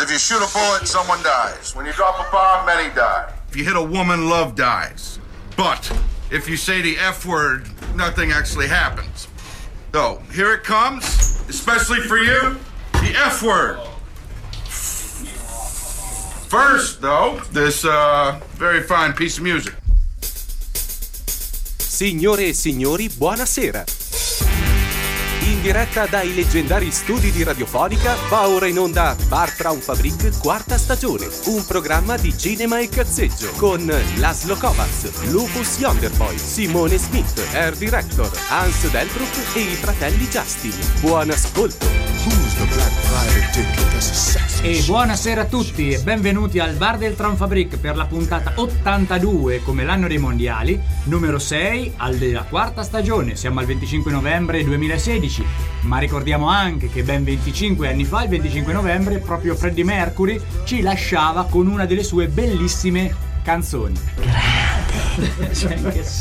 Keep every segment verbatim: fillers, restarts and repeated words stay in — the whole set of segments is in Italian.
If you shoot a bullet, someone dies. When you drop a bomb, many die. If you hit a woman, love dies. But if you say the F word, nothing actually happens. So, here it comes, especially for you, the F word. First, though, this uh, very fine piece of music. Signore e signori, buonasera. In diretta dai leggendari studi di Radiofonica va ora in onda Bar Traumfabrik quarta stagione, un programma di cinema e cazzeggio con Laszlo Kovacs, Lupus Yonderboy, Simone Smith, Air Director, Hans Delbruck e i fratelli Justin. Buon ascolto. E buonasera a tutti e benvenuti al Bar del Traumfabrik per la puntata ottantadue, come l'anno dei mondiali, numero sei alla quarta stagione. Siamo al venticinque novembre duemilasedici, ma ricordiamo anche che ben venticinque anni fa, il venticinque novembre, proprio Freddie Mercury ci lasciava con una delle sue bellissime canzoni. Grande! Cioè, in che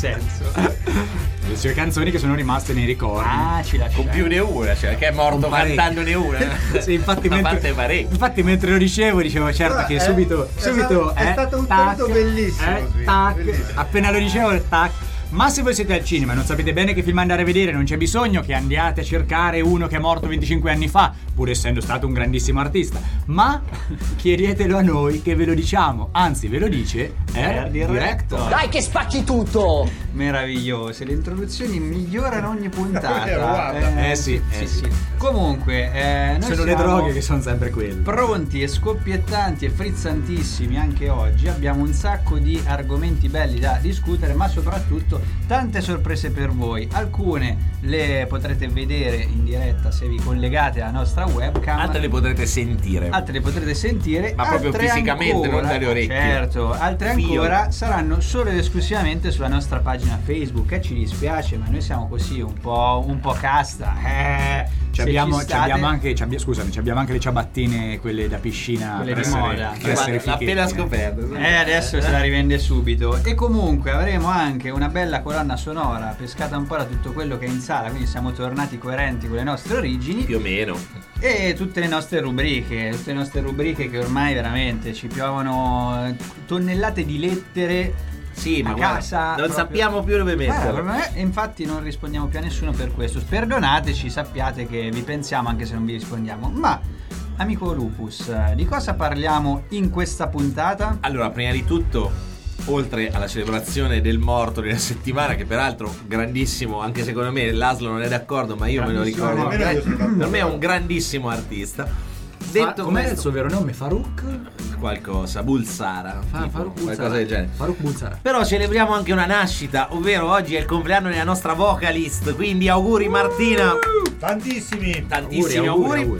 senso? Le sue canzoni che sono rimaste nei ricordi. Ah, ci lascia. Con più ne una, cioè che è morto cantandone una. Sì, infatti mentre, infatti mentre lo dicevo, dicevo certo però che è, subito, è stato, subito è eh, stato un tac, saluto bellissimo. Eh, sì, tac, bellissimo. Appena lo dicevo, tac. Ma se voi siete al cinema e non sapete bene che film andare a vedere, non c'è bisogno che andiate a cercare uno che è morto venticinque anni fa, pur essendo stato un grandissimo artista, ma chiedetelo a noi che ve lo diciamo, anzi ve lo dice Air Director. Dai che spacchi tutto! Meravigliose, le introduzioni migliorano ogni puntata. eh, eh sì, sì, eh sì. Comunque, eh, noi sono le droghe che sono sempre quelle. Pronti e scoppiettanti e frizzantissimi anche oggi. Abbiamo un sacco di argomenti belli da discutere, ma soprattutto tante sorprese per voi. Alcune le potrete vedere in diretta se vi collegate alla nostra webcam, altre le potrete sentire altre le potrete sentire, ma proprio fisicamente, ancora, non dalle orecchie. Certo, altre ancora saranno solo ed esclusivamente sulla nostra pagina Facebook. E ci dispiace, ma noi siamo così un po' un po' casta. Eh, ci abbiamo, ci ci abbiamo anche ci abbia, scusami, ci abbiamo anche le ciabattine, quelle da piscina, quelle per di essere, moda. per essere l'ha appena scoperto. Eh, adesso se la rivende subito. E comunque avremo anche una bella colonna sonora pescata un po' da tutto quello che è in sala, quindi siamo tornati coerenti con le nostre origini più o meno, e tutte le nostre rubriche tutte le nostre rubriche che ormai veramente ci piovono tonnellate di lettere. Sì, a ma casa guarda, non proprio... sappiamo più dove metterlo. E infatti non rispondiamo più a nessuno per questo. Perdonateci, sappiate che vi pensiamo anche se non vi rispondiamo. Ma amico Lupus, di cosa parliamo in questa puntata? Allora, prima di tutto, oltre alla celebrazione del morto della settimana, che peraltro grandissimo, anche secondo me Laszlo non è d'accordo, ma io me lo ricordo, per me è un grandissimo artista. Detto com'è il suo vero nome? Farouk? Qualcosa, Bulsara, Fa, tipo, Farouk qualcosa Bulsara. del genere. Farouk Bulsara. Però celebriamo anche una nascita, ovvero oggi è il compleanno della nostra vocalist, quindi auguri Martina. Tantissimi Tantissimi auguri, auguri, auguri.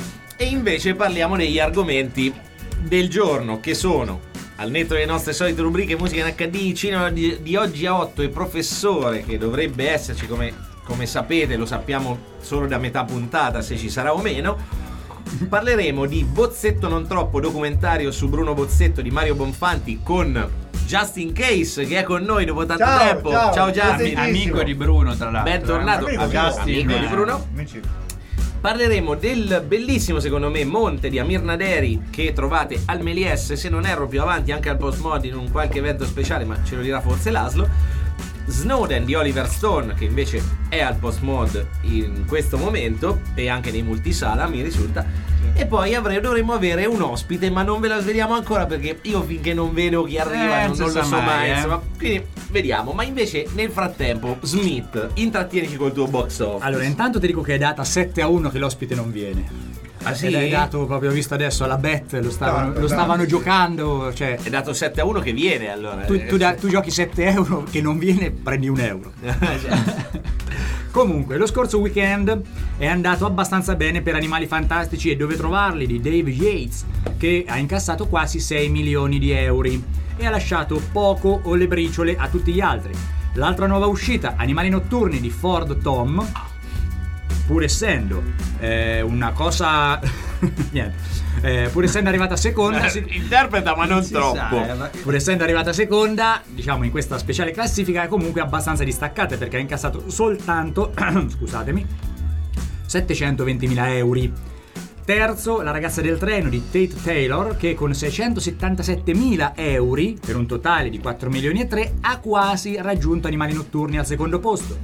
E invece parliamo degli argomenti del giorno, che sono, al netto delle nostre solite rubriche musica in acca di, cinema di, di oggi a otto e professore, che dovrebbe esserci, come, come sapete, lo sappiamo solo da metà puntata se ci sarà o meno. Parleremo di Bozzetto non troppo, documentario su Bruno Bozzetto di Mario Bonfanti, con Justin Case che è con noi dopo tanto ciao, tempo. Ciao, ciao Justin, amico di Bruno, tra l'altro. bentornato, amico, amico, Justin, amico di Bruno. Amici. Parleremo del bellissimo, secondo me, Monte di Amir Naderi, che trovate al Méliès, se non erro più avanti anche al Postmod in un qualche evento speciale, ma ce lo dirà forse Laszlo. Snowden di Oliver Stone, che invece è al Postmod in questo momento e anche nei multisala, mi risulta. Sì. E poi avremo, dovremmo avere un ospite, ma non ve lo sveliamo ancora perché io finché non vedo chi arriva eh, non, non lo so mai, mai eh. insomma, quindi vediamo. Ma invece nel frattempo, Smith, intrattienici col tuo box office. Allora, intanto ti dico che è data sette a uno che l'ospite non viene. Ah, sì? Ed è dato proprio, visto adesso alla bet, lo stavano, Tanto, lo stavano tanto. giocando, cioè È dato sette a uno che viene, allora. tu, tu, da, tu giochi sette euro, che non viene, prendi un euro. Comunque, lo scorso weekend è andato abbastanza bene per Animali Fantastici e Dove trovarli di Dave Yates, che ha incassato quasi sei milioni di euro e ha lasciato poco o le briciole a tutti gli altri. L'altra nuova uscita, Animali Notturni di Ford Tom, pur essendo eh, una cosa niente eh, pur essendo arrivata seconda si... interpreta ma non si troppo sa, eh, pur essendo arrivata seconda, diciamo, in questa speciale classifica, è comunque abbastanza distaccata perché ha incassato soltanto scusatemi settecentoventimila euro. Terzo, La ragazza del treno di Tate Taylor, che con seicentosettantasettemila euro, per un totale di quattro milioni e tre, ha quasi raggiunto Animali notturni al secondo posto.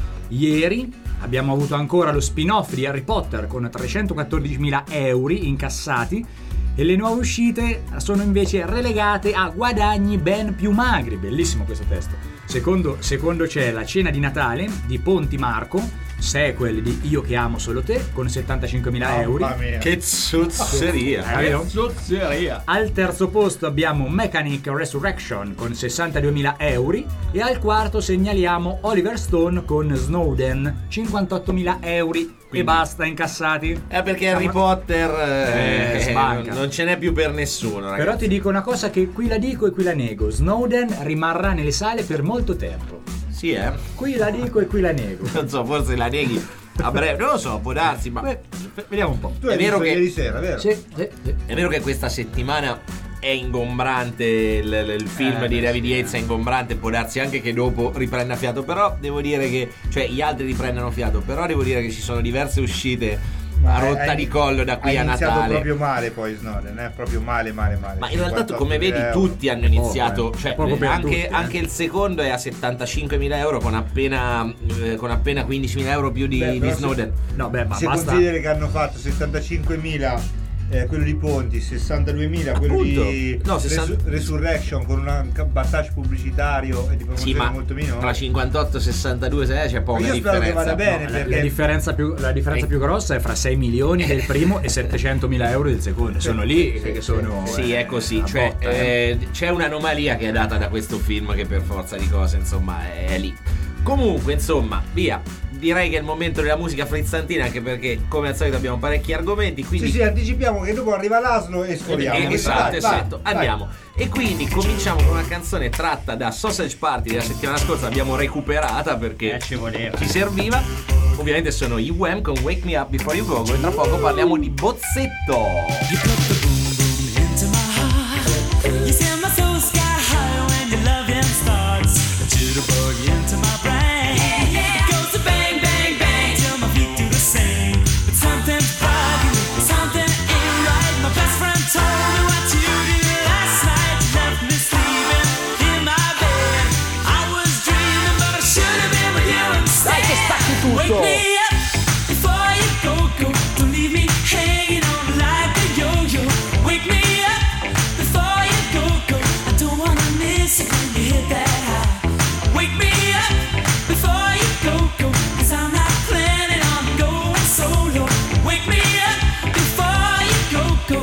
Ieri abbiamo avuto ancora lo spin-off di Harry Potter con trecentoquattordicimila euro incassati, e le nuove uscite sono invece relegate a guadagni ben più magri. Bellissimo questo testo. Secondo, secondo c'è La cena di Natale di Ponti Marco, sequel di Io che amo solo te, con settantacinquemila euro. Che zozzeria! Eh, zozzeria. Al terzo posto abbiamo Mechanic Resurrection con sessantaduemila euro, e al quarto segnaliamo Oliver Stone con Snowden, cinquantottomila euro. E basta, incassati. È perché Harry Potter eh, eh, sbanca. non ce n'è più per nessuno, ragazzi. Però ti dico una cosa che qui la dico e qui la nego: Snowden rimarrà nelle sale per molto tempo. Sì, eh? Qui la dico e qui la nego. Non so, forse la neghi a breve, non lo so, può darsi, ma Beh, vediamo un po'. Tu hai È vero visto che- ieri sera, vero? Sì, sì, sì. è vero che questa settimana è ingombrante, il, il- il film Eh, di beh, David sì, Yates è ingombrante, può darsi anche che dopo riprenda fiato, però devo dire che, cioè gli altri riprendano fiato, però devo dire che ci sono diverse uscite a rotta hai- di collo da qui hai a iniziato Natale. proprio male poi Snowden, eh? Proprio male, male, male. Ma in realtà tu, cinquantotto come vedi, euro. tutti hanno iniziato, Poco, eh. cioè Poco per anche, tutti, eh. anche il secondo è a settantacinquemila euro con appena, eh, con appena quindicimila euro più di, Beh, di però se- Snowden. No, beh, ma Se basta. consideri che hanno fatto settantacinquemila eh, quello di Ponti, sessantaduemila quello Appunto. di No, sessanta Resu- Resurrection con un battage pubblicitario e di Sì, promozione ma molto minore. tra cinquantotto e sessantadue se c'è poca Io spero che differenza. vada bene, No, la, perché la differenza, più, la differenza Eh. più grossa è fra sei milioni del primo e settecentomila euro del secondo. Sono lì che sono. Sì, eh, è così, una cioè botta, eh. eh, c'è un'anomalia che è data da questo film che per forza di cose, insomma, è lì. Comunque, insomma, via. Direi che è il momento della musica frizzantina, anche perché come al solito abbiamo parecchi argomenti, quindi sì, sì, anticipiamo che dopo arriva l'aslo e sforiamo. Eh, esatto, Vai, vai, esatto. vai. Andiamo. E quindi cominciamo con una canzone tratta da Sausage Party della settimana scorsa, l'abbiamo recuperata perché Eh, ci voleva. ci serviva. Ovviamente sono i Wham con Wake Me Up Before You Go Go, e tra poco parliamo di Bozzetto. You put the boom boom into my heart. You send my soul sky high when your loving starts. A jitterbug into my brain. It goes to bang, bang, bang till my feet do the same. But something's bugging me, something ain't right. My best friend told me what you did last night. You left me sleeping in my bed. I was dreaming, but I should have been with you instead. Wake me up before you go, go. Don't leave me hanging on like a yo-yo. Wake me up before you go, go. I don't wanna miss it when you hit that high. Wake me up before you go, go. Cause I'm not planning on going solo. Wake me up before you go, go.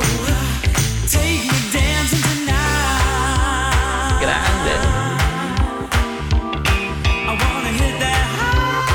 Take me dancing tonight. Grande. I wanna hit that high.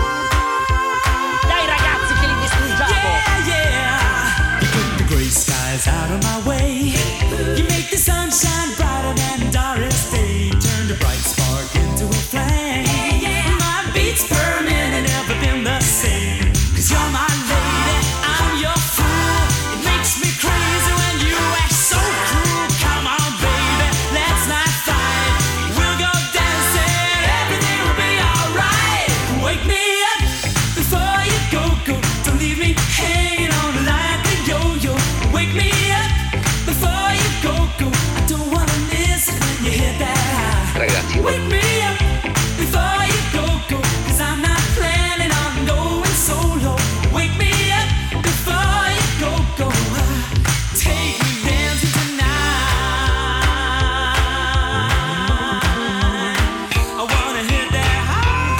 Dai ragazzi che li distruggiamo! Yeah, yeah. You put the gray skies out of my way. You make the sunshine brighter than Doris Day. Turn the bright spark into a flame. My beats burning and never been the same. Cause you're my lady, I'm your fool. It makes me crazy when you act so cruel. Come on, baby, let's not fight. We'll go dancing, everything will be alright. Wake me up before you go, go. Don't leave me hanging on like a yo-yo. Wake me up before you go, go. I don't wanna miss it when you hit that high. Ragazzi, Wake me up before you go, go. Cause I'm not planning on going solo. Wake me up before you go, go. Take me dancing tonight. I wanna hit that high.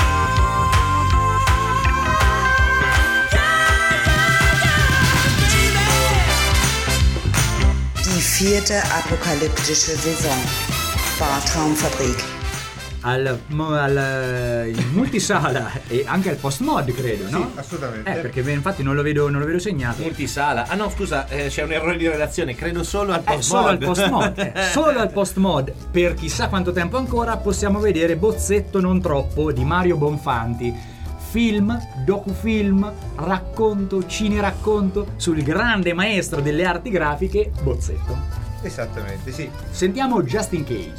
Die vierte apokalyptische Saison. Bartraumfabrik. Al, mo- al in multisala e anche al post mod, credo, no? Sì, assolutamente. Eh, perché infatti non lo vedo, non lo vedo segnato. multisala. Ah no, scusa, eh, c'è un errore di redazione, credo solo al Eh, post solo al mod. post mod, eh, solo al post mod. Per chissà quanto tempo ancora possiamo vedere Bozzetto non troppo di Mario Bonfanti. Film, docufilm, racconto, cineracconto sul grande maestro delle arti grafiche Bozzetto. Esattamente, sì. Sentiamo Just in Case.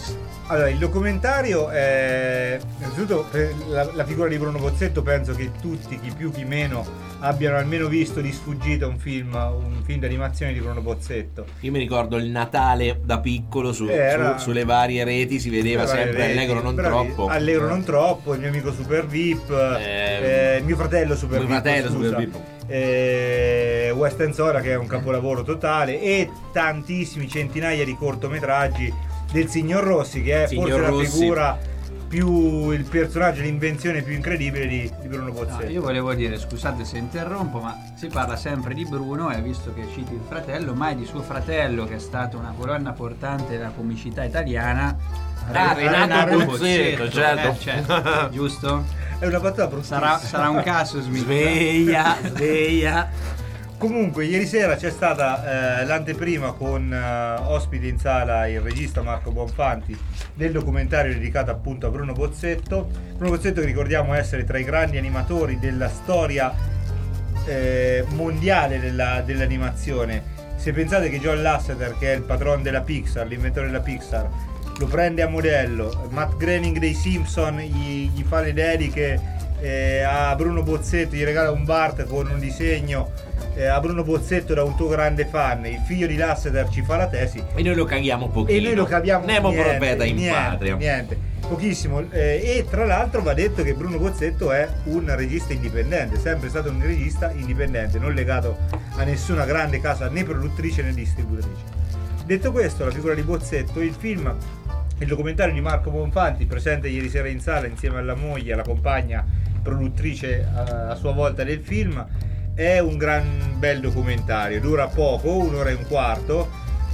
Allora, il documentario è innanzitutto eh, la, la figura di Bruno Pozzetto, penso che tutti, chi più chi meno, abbiano almeno visto di sfuggita un film, un film d'animazione di Bruno Pozzetto. Io mi ricordo il Natale da piccolo su, Era- su- sulle varie reti si vedeva Varie sempre reti, Allegro non bravi, troppo. Allegro non troppo, il mio amico Super V I P, Eh, eh, mio fratello Super mio V I P, fratello scusa, Super V I P. eh, West End Sora, che è un capolavoro totale, e tantissimi centinaia di cortometraggi del Signor Rossi, che è Signor forse Rossi. la figura più, il personaggio, l'invenzione più incredibile di, di Bruno No, Pozzetto. io volevo dire, scusate se interrompo, ma si parla sempre di Bruno e visto che citi il fratello, mai di suo fratello che è stato una colonna portante della comicità italiana. Ah, Re- Renato Renato Pozzetto, certo. eh, certo, giusto? È una battuta bruttissima. Sarà, sarà un caso, Smith. Sveglia, sveglia. Comunque, ieri sera c'è stata eh, l'anteprima con eh, ospite in sala il regista Marco Bonfanti del documentario dedicato appunto a Bruno Pozzetto. Bruno Pozzetto, che ricordiamo essere tra i grandi animatori della storia eh, mondiale della- dell'animazione. Se pensate che John Lasseter, che è il patron della Pixar, l'inventore della Pixar, lo prende a modello, Matt Groening dei Simpson gli, gli fa le dediche, eh, a Bruno Pozzetto gli regala un Bart con un disegno, eh, a Bruno Pozzetto da un tuo grande fan, il figlio di Lasseter ci fa la tesi E noi lo caghiamo un pochino. e noi lo capiamo Nemo niente, profeta in niente, patria. niente, pochissimo. Eh, e tra l'altro va detto che Bruno Pozzetto è un regista indipendente, sempre stato un regista indipendente, non legato a nessuna grande casa né produttrice né distributrice. Detto questo, la figura di Pozzetto, il film, il documentario di Marco Bonfanti, presente ieri sera in sala insieme alla moglie, alla compagna produttrice eh, a sua volta del film, è un gran bel documentario, dura poco, un'ora e un quarto.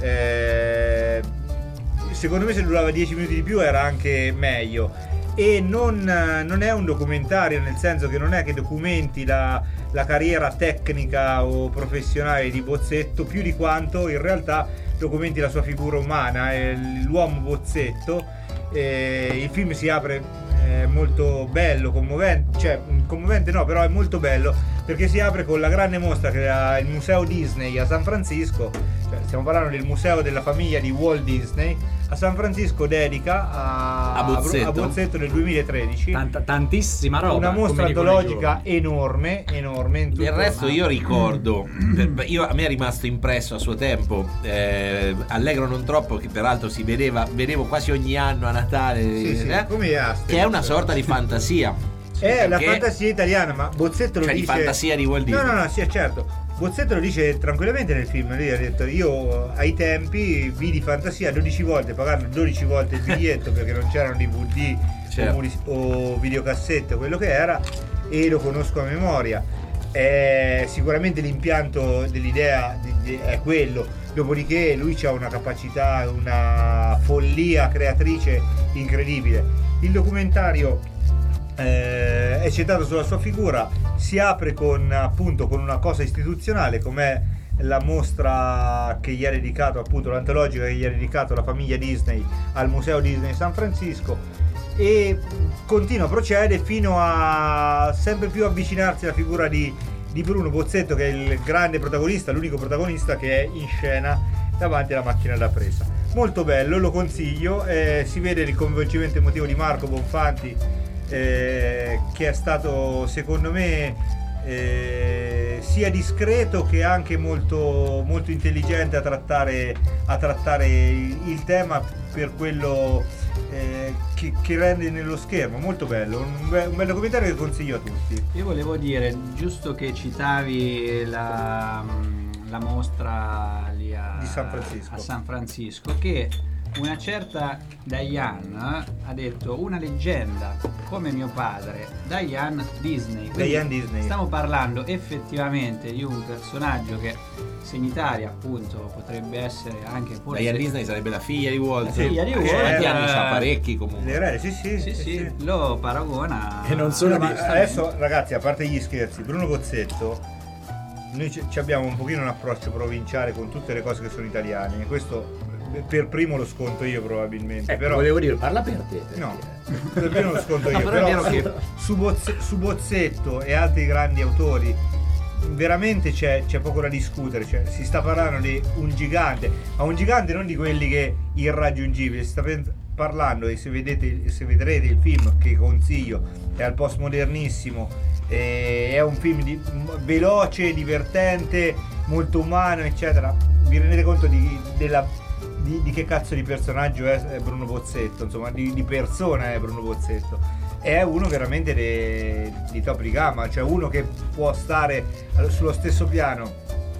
eh, secondo me se durava dieci minuti di più era anche meglio, e non, non è un documentario nel senso che non è che documenti la, la carriera tecnica o professionale di Pozzetto, più di quanto in realtà documenti la sua figura umana, eh, l'uomo Pozzetto. Eh, il film si apre eh, molto bello, commovente, cioè commovente no, però è molto bello perché si apre con la grande mostra che ha il Museo Disney a San Francisco, cioè stiamo parlando del museo della famiglia di Walt Disney a San Francisco, dedica a, A Pozzetto. a Pozzetto nel duemilatredici. Tanta- tantissima roba. Una mostra come dicono i antologica giovani. enorme, enorme in tutto Del resto il io ricordo, per- io, a me è rimasto impresso a suo tempo, eh, Allegro non troppo, che peraltro si vedeva, vedevo quasi ogni anno a Natale, Sì, sì, eh, come Asterix. che è una sorta di fantasia. È la perché- fantasia italiana, ma Pozzetto lo Cioè, di dice. fantasia di Walt Disney. No, no, no, sì, certo. Pozzetto lo dice tranquillamente nel film. Lui ha detto: io ai tempi vidi fantasia dodici volte, pagando dodici volte il biglietto perché non c'erano D V D Certo. o, muri- o videocassette o quello che era, e lo conosco a memoria. Eh, sicuramente l'impianto dell'idea di- di- è quello. Dopodiché lui ha una capacità, una follia creatrice incredibile. Il documentario eh, è centrato sulla sua figura, si apre con appunto con una cosa istituzionale com'è la mostra che gli ha dedicato, appunto l'antologica che gli ha dedicato la famiglia Disney al Museo Disney San Francisco, e continua, procede fino a sempre più avvicinarsi alla figura di, di Bruno Pozzetto, che è il grande protagonista, l'unico protagonista che è in scena davanti alla macchina da presa. Molto bello, lo consiglio, eh, si vede il coinvolgimento emotivo di Marco Bonfanti, eh, che è stato secondo me eh, sia discreto che anche molto, molto intelligente a trattare, a trattare il, il tema per quello eh, che, che rende nello schermo. Molto bello, un, be- un bel documentario che consiglio a tutti. Io volevo dire, giusto che citavi la, la mostra lì a, Di San Francisco. a San Francisco, che una certa Diane ha detto: una leggenda come mio padre, Diane Disney. Quindi Diane Disney. Stiamo parlando effettivamente di un personaggio che se in Italia appunto potrebbe essere anche forse Diane Disney sarebbe la figlia di Walt. La figlia di Che Walt, quanti eh, anni sa? Parecchi comunque. Le rare, sì sì, sì, sì, lo paragona. E non solo No, ma di- adesso ragazzi, a parte gli scherzi, Bruno Pozzetto, noi ci ci abbiamo un pochino un approccio provinciale con tutte le cose che sono italiane, e questo per primo lo sconto io probabilmente, Ecco, però volevo dire, parla per te. no, per primo lo sconto io, No, però è però, vero che- su, Bozz- su Bozzetto e altri grandi autori veramente c'è, c'è poco da discutere, cioè si sta parlando di un gigante, ma un gigante non di quelli che irraggiungibili, si sta pen- parlando, e se vedete, se vedrete il film, che consiglio, è al postmodernissimo, eh, è un film di, veloce, divertente, molto umano, eccetera. Vi rendete conto di, della, di, di che cazzo di personaggio è Bruno Pozzetto, insomma, di, di persona è Bruno Pozzetto. È uno veramente de, di top di gamma, cioè uno che può stare sullo stesso piano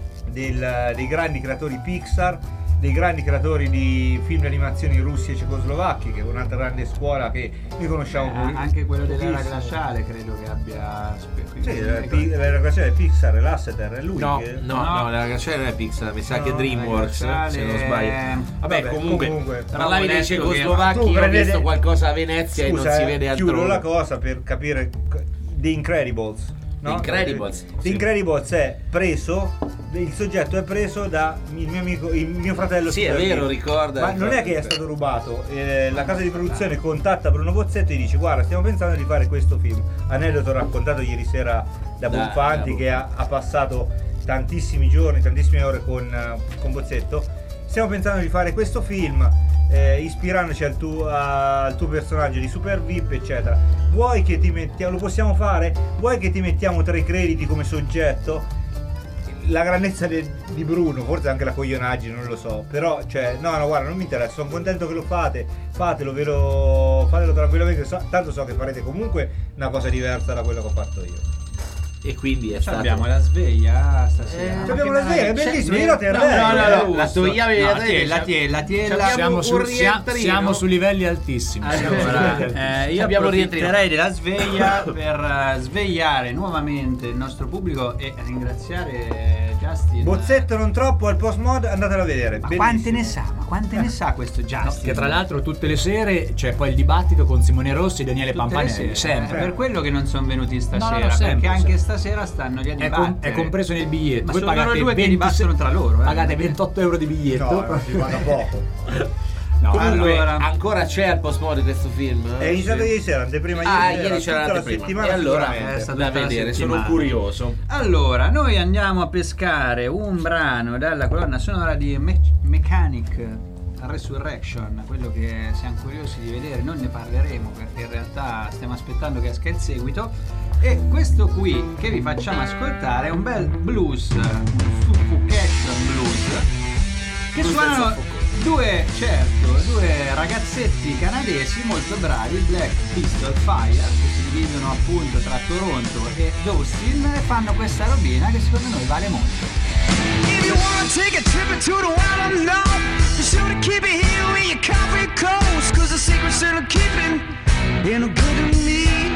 del, dei grandi creatori Pixar, dei grandi creatori di film di animazioni russi e cecoslovacchi, che è un'altra grande scuola che noi conosciamo. Eh, anche quello dell'era glaciale credo che abbia sì, l'era glaciale è Pixar, è Lasseter, è lui no, che... no, no, l'era glaciale non è Pixar, mi sa No, che è DreamWorks, glaciale- se non sbaglio. Vabbè, Vabbè, comunque, comunque. parlavi dei Avevo letto che- cecoslovacchi, Tu io ho prendete- visto qualcosa a Venezia Scusa, e non si eh, vede chiudo altrove. la cosa per capire The Incredibles. The Incredibles, The sì. Incredibles è preso, il soggetto è preso da il mio amico, il mio fratello. Sì, è Super vero, Dick. ricorda. Ma non è che è stato rubato, eh, la casa di produzione contatta Bruno Pozzetto e dice: guarda, stiamo pensando di fare questo film. Aneddoto raccontato ieri sera da Da- Bonfanti, da che ha, ha passato tantissimi giorni, tantissime ore con, eh, con Pozzetto. Stiamo pensando di fare questo film, eh, ispirandoci al tuo, al tuo personaggio di Super V I P, eccetera. Vuoi che ti mettiamo, lo possiamo fare? Vuoi che ti mettiamo tre crediti come soggetto? La grandezza de- di Bruno, forse anche la coglionaggine, non lo so. Però, cioè, no, no, guarda, non mi interessa, sono contento che lo fate. Fatelo, ve lo, fatelo tranquillamente. So- tanto so che farete comunque una cosa diversa da quello che ho fatto io. E quindi è Cioè, stato... abbiamo la sveglia stasera. Eh, Ma abbiamo che la sveglia, è meraviglia. bellissimo, C'è- io la terrei. No, no, no, no, La la togliamo togliamo via, la dai, tiella, la tiella, la tiella. Abbiamo Siamo, un su, sia- rientrino. siamo su livelli altissimi. Allora, eh, io Abbiamo approfitterei della sveglia per eh, svegliare nuovamente il nostro pubblico e ringraziare Justin. Bozzetto non troppo al post mod, andatelo a vedere. Ma bellissimo. quante ne sa? Ma quante ne sa questo Justin? Che tra l'altro tutte le sere c'è poi il dibattito con Simone Rossi e Daniele Tutte le Pampanelli, sere. sempre. È per quello che non sono venuti stasera, No, no, sempre, perché anche sempre. stasera stanno lì a È, dibattere. com- è compreso nel biglietto. Ma Voi sono loro pagate due che ventisei dibattono tra loro, eh. Pagate ventotto euro di biglietto. No, non si paga poco. No, Comunque, Allora- ancora c'è al postmode questo film? È iniziato ieri sera, anteprima Ah, ieri ieri c'era tutta la l'anteprima. settimana E allora sicuramente. è stato- da tutta la vedere, sono settimana. curioso. Allora, noi andiamo a pescare un brano dalla colonna sonora di Me- Mechanic Resurrection, quello che siamo curiosi di vedere, non ne parleremo perché in realtà stiamo aspettando che esca il seguito. E questo qui che vi facciamo ascoltare è un bel blues, un suffuchetto blues, che Blues del suonano soffoco. due, certo, due ragazzetti canadesi molto bravi, Black Pistol Fire, che si dividono appunto tra Toronto e Austin, e fanno questa robina che secondo noi vale molto. If you wanna take a trip into the wild unknown, be sure to keep it here where your coffee coast, cause the secrets that I'm keeping ain't no good to me.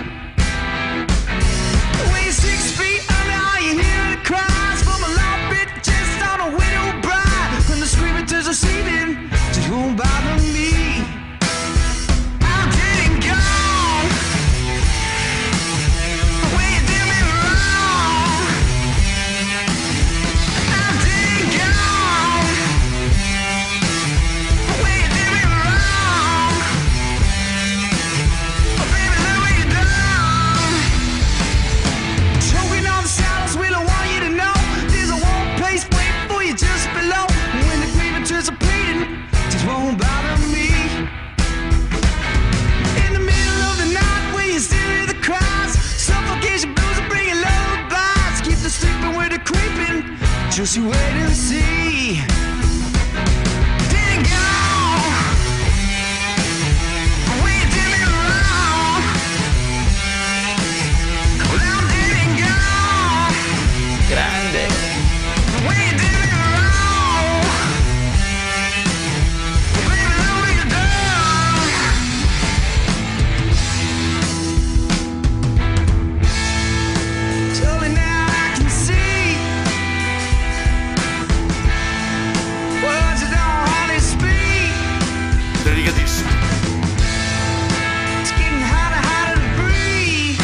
When you're six feet under, all you hear the cries from a loud bit just on a widow bride. When the screaming is receiving, just won't bother me. I'm dead and gone. When you did me wrong, I'm dead and gone. When you did me wrong, oh baby, look what you done. Choking on the silence, we don't want you to know. There's a warm place waiting for you just below. When the grief anticipating, just won't bother me. In the middle of the night, when you still hear the cries, suffocation blues are bringing lullabies. Keep the sleeping with the creeping, just you wait and see. Didn't go. When you did me wrong, well, I'm dead and gone. Grande. When you did me wrong, baby, look what you done. Tell me now I can see words that don't hardly speak. Dedicatissimo. It's getting harder, harder to breathe.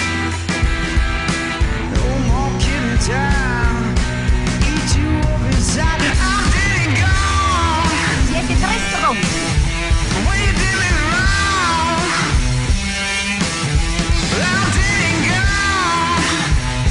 No more killing time. Eat you up inside. I'm dead and gone. Siete tre stronzi. When you did me wrong, I'm dead and gone.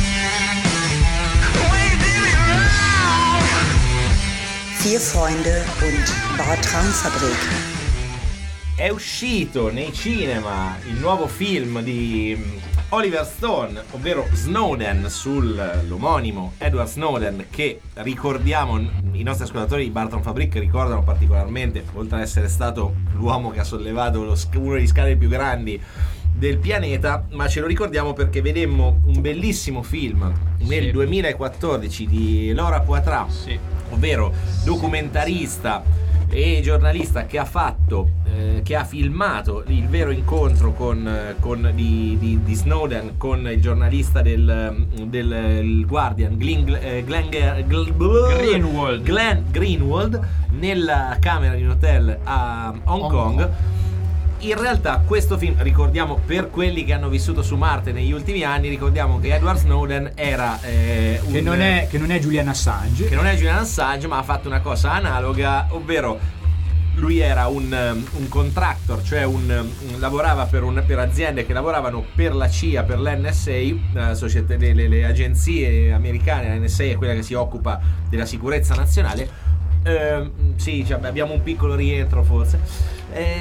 When you did me wrong. Vier Freunde und Bar Traumfabrik. è uscito nei cinema il nuovo film di Oliver Stone, ovvero Snowden, sull'omonimo Edward Snowden, che ricordiamo, i nostri ascoltatori di Bartram Fabric ricordano particolarmente, oltre ad essere stato l'uomo che ha sollevato lo, uno degli scali più grandi del pianeta, ma ce lo ricordiamo perché vedemmo un bellissimo film nel Sì. duemilaquattordici di Laura Poitras, Sì. ovvero documentarista e giornalista che ha fatto eh, che ha filmato il vero incontro con, con di, di, di Snowden con il giornalista del, del il Guardian Glenn, eh, Glenn, Glenn Greenwald. Glenn Greenwald nella camera di un hotel a Hong, Hong Kong. Kong. In realtà questo film, ricordiamo per quelli che hanno vissuto su Marte negli ultimi anni, ricordiamo che Edward Snowden era eh, un, Che non è, che non è Julian Assange. che non è Julian Assange, ma ha fatto una cosa analoga, ovvero lui era un, un contractor, cioè un, un- lavorava per, un, per aziende che lavoravano per la C I A, per l'N S A, la società, le, le- le agenzie americane. La N S A è quella che si occupa della sicurezza nazionale. Ehm, sì, cioè, abbiamo un piccolo rientro forse.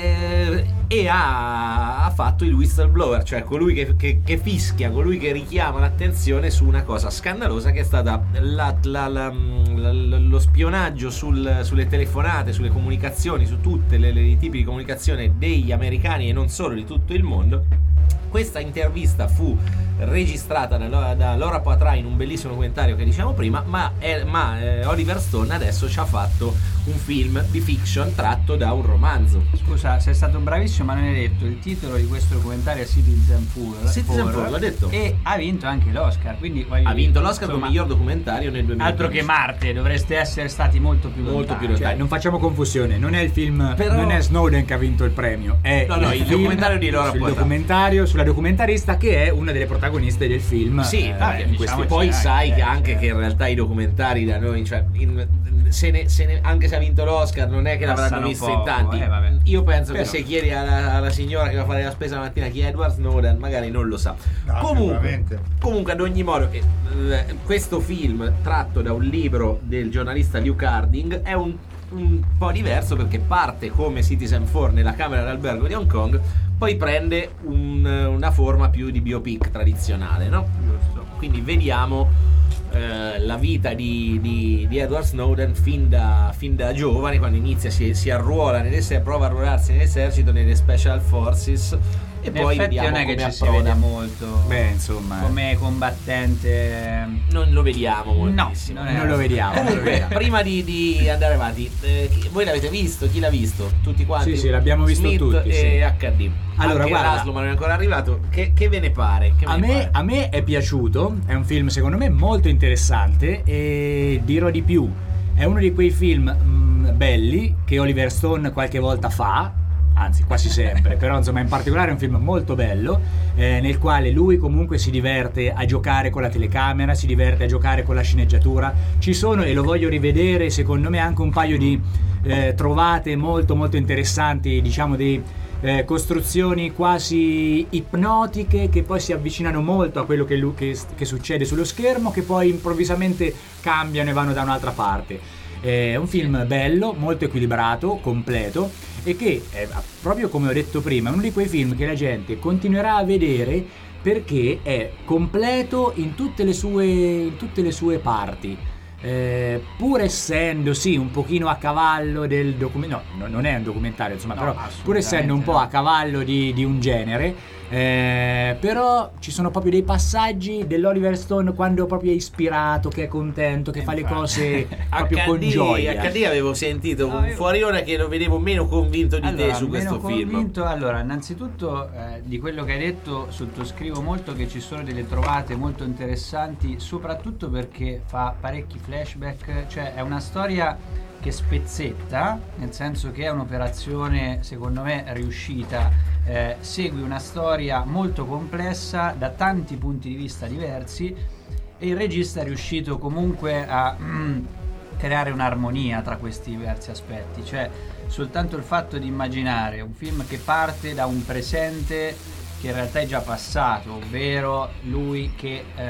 Eh, e ha, ha fatto il whistleblower, cioè colui che, che- che fischia, colui che richiama l'attenzione su una cosa scandalosa che è stata la- la- la- la- lo spionaggio sul- sulle telefonate, sulle comunicazioni, su tutti i tipi di comunicazione degli americani e non solo, di tutto il mondo. Questa intervista fu registrata da, da Laura Poitras in un bellissimo documentario che diciamo prima, ma, è- ma eh, Oliver Stone adesso ci ha fatto un film di fiction tratto da un romanzo. Scusa, sei stato bravissimo, ma non hai detto il titolo di questo documentario è Citizen Four. Citizen Four, l'ho detto. E ha vinto anche l'Oscar, quindi voglio Ha dire, vinto l'Oscar insomma, come miglior documentario nel duemiladodici. altro che Marte, dovreste essere stati molto più Molto lontani. più lontani. Cioè, non facciamo confusione, non è il film, Però- non è Snowden che ha vinto il premio, è No, no, il film documentario di Laura sul Poitras. documentario sulla documentarista che è una delle protagoniste del film. Sì, eh, vabbè, in diciamo, questione. poi eh, sai eh, che anche eh. che in realtà i documentari da noi, cioè, in- se ne, se ne- anche se ha vinto l'Oscar, non è che l'avranno Passano visto in poco, tanti. eh, vabbè. Io penso Però- che se chiedi alla, alla signora che va a fare la spesa la mattina chi è Edward Snowden, magari non lo sa. No, comunque, sicuramente. comunque, ad ogni modo, eh, eh, questo film tratto da un libro del giornalista Luke Harding è un, un po' diverso perché parte come Citizen Four nella camera d'albergo di Hong Kong, poi prende un- una forma più di biopic tradizionale, no? Giusto. Quindi vediamo eh, la vita di, di- di Edward Snowden fin da, fin da giovane, quando inizia, si, si arruola nell'esercito, prova a arruolarsi nell'esercito, nelle Special Forces, e In poi effetti vediamo non è che come ci si approda. vede molto Beh, insomma, come combattente. Non lo vediamo No, moltissimo. non è- non lo vediamo. non lo Comunque, vediamo. prima di, di andare avanti, eh, chi- voi l'avete visto? Chi l'ha visto? Tutti quanti? Sì, sì, l'abbiamo visto Smith tutti, e sì. H D. Allora, Anche guarda. Laszlo, ma non è ancora arrivato. Che, che ve ne pare? Che ve A ne me, pare? a me è piaciuto, è un film secondo me molto interessante e dirò di più, è uno di quei film mh, belli che Oliver Stone qualche volta fa, anzi quasi sempre, però insomma in particolare è un film molto bello eh, nel quale lui comunque si diverte a giocare con la telecamera, si diverte a giocare con la sceneggiatura. Ci sono, e lo voglio rivedere, secondo me anche un paio di eh, trovate molto molto interessanti, diciamo di eh, costruzioni quasi ipnotiche che poi si avvicinano molto a quello che, lu- che, che succede sullo schermo, che poi improvvisamente cambiano e vanno da un'altra parte. È un film bello, molto equilibrato, completo, e che è, proprio come ho detto prima, è uno di quei film che la gente continuerà a vedere perché è completo in tutte le sue, in tutte le sue parti. Eh, pur essendo sì un pochino a cavallo del documentario, no, no, non è un documentario insomma, No, però pur essendo un po' no. a cavallo di, di un genere, eh, però ci sono proprio dei passaggi dell'Oliver Stone quando proprio è ispirato, che è contento, che fa le cose proprio con H D, gioia. H D avevo sentito No, un io- fuorione che lo vedevo meno convinto di Allora, te su questo meno film. convinto, allora, innanzitutto eh, di quello che hai detto sottoscrivo molto che ci sono delle trovate molto interessanti, soprattutto perché fa parecchi flashback, cioè è una storia che spezzetta, nel senso che è un'operazione secondo me riuscita, eh, segue una storia molto complessa da tanti punti di vista diversi e il regista è riuscito comunque a mm, creare un'armonia tra questi diversi aspetti, cioè soltanto il fatto di immaginare un film che parte da un presente che in realtà è già passato, ovvero lui che eh,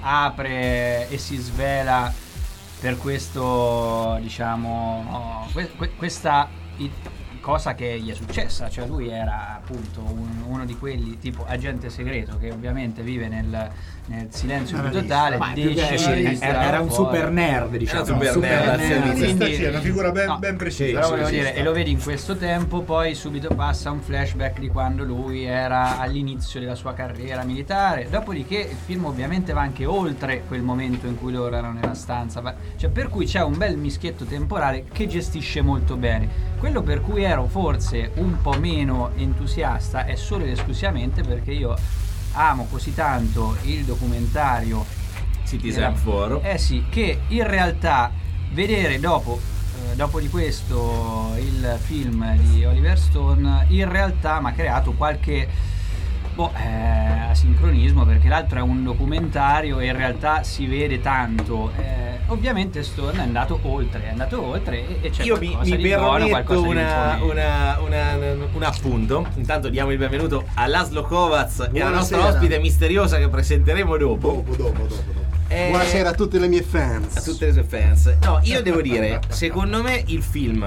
apre e si svela per questo, diciamo, que- que- questa i- cosa che gli è successa, cioè lui era appunto un- uno di quelli tipo agente segreto che ovviamente vive nel, nel silenzio più totale, Ma più che- decide sì, di era, tirare era un fuori. super nerd, diciamo. Era un super nerd, nerd, sì, sì, quindi- Sì, è una figura ben, No, ben precisa. Però sì, volevo sì, dire, sta. e lo vedi in questo tempo, poi subito passa un flashback di quando lui era all'inizio della sua carriera militare. Dopodiché il film ovviamente va anche oltre quel momento in cui loro erano nella stanza, ma- cioè, per cui c'è un bel mischietto temporale che gestisce molto bene. Quello per cui ero forse un po' meno entusiasta è solo ed esclusivamente perché io amo così tanto il documentario Citizen Four. eh sì, che in realtà vedere dopo, eh, dopo di questo il film di Oliver Stone in realtà mi ha creato qualche boh, eh, asincronismo, perché l'altro è un documentario e in realtà si vede tanto. Eh, ovviamente Stone è andato oltre, è andato oltre e, e c'è Io mi, qualcosa mi di buono, permetto qualcosa una, di un po' una, una- un appunto. Intanto diamo il benvenuto a Laszlo Kovacs e alla nostra Buonasera. ospite misteriosa che presenteremo dopo. Dopo, dopo, dopo. dopo. Eh, Buonasera a tutte le mie fans. A tutte le sue fans. No, io devo dire, secondo me il film,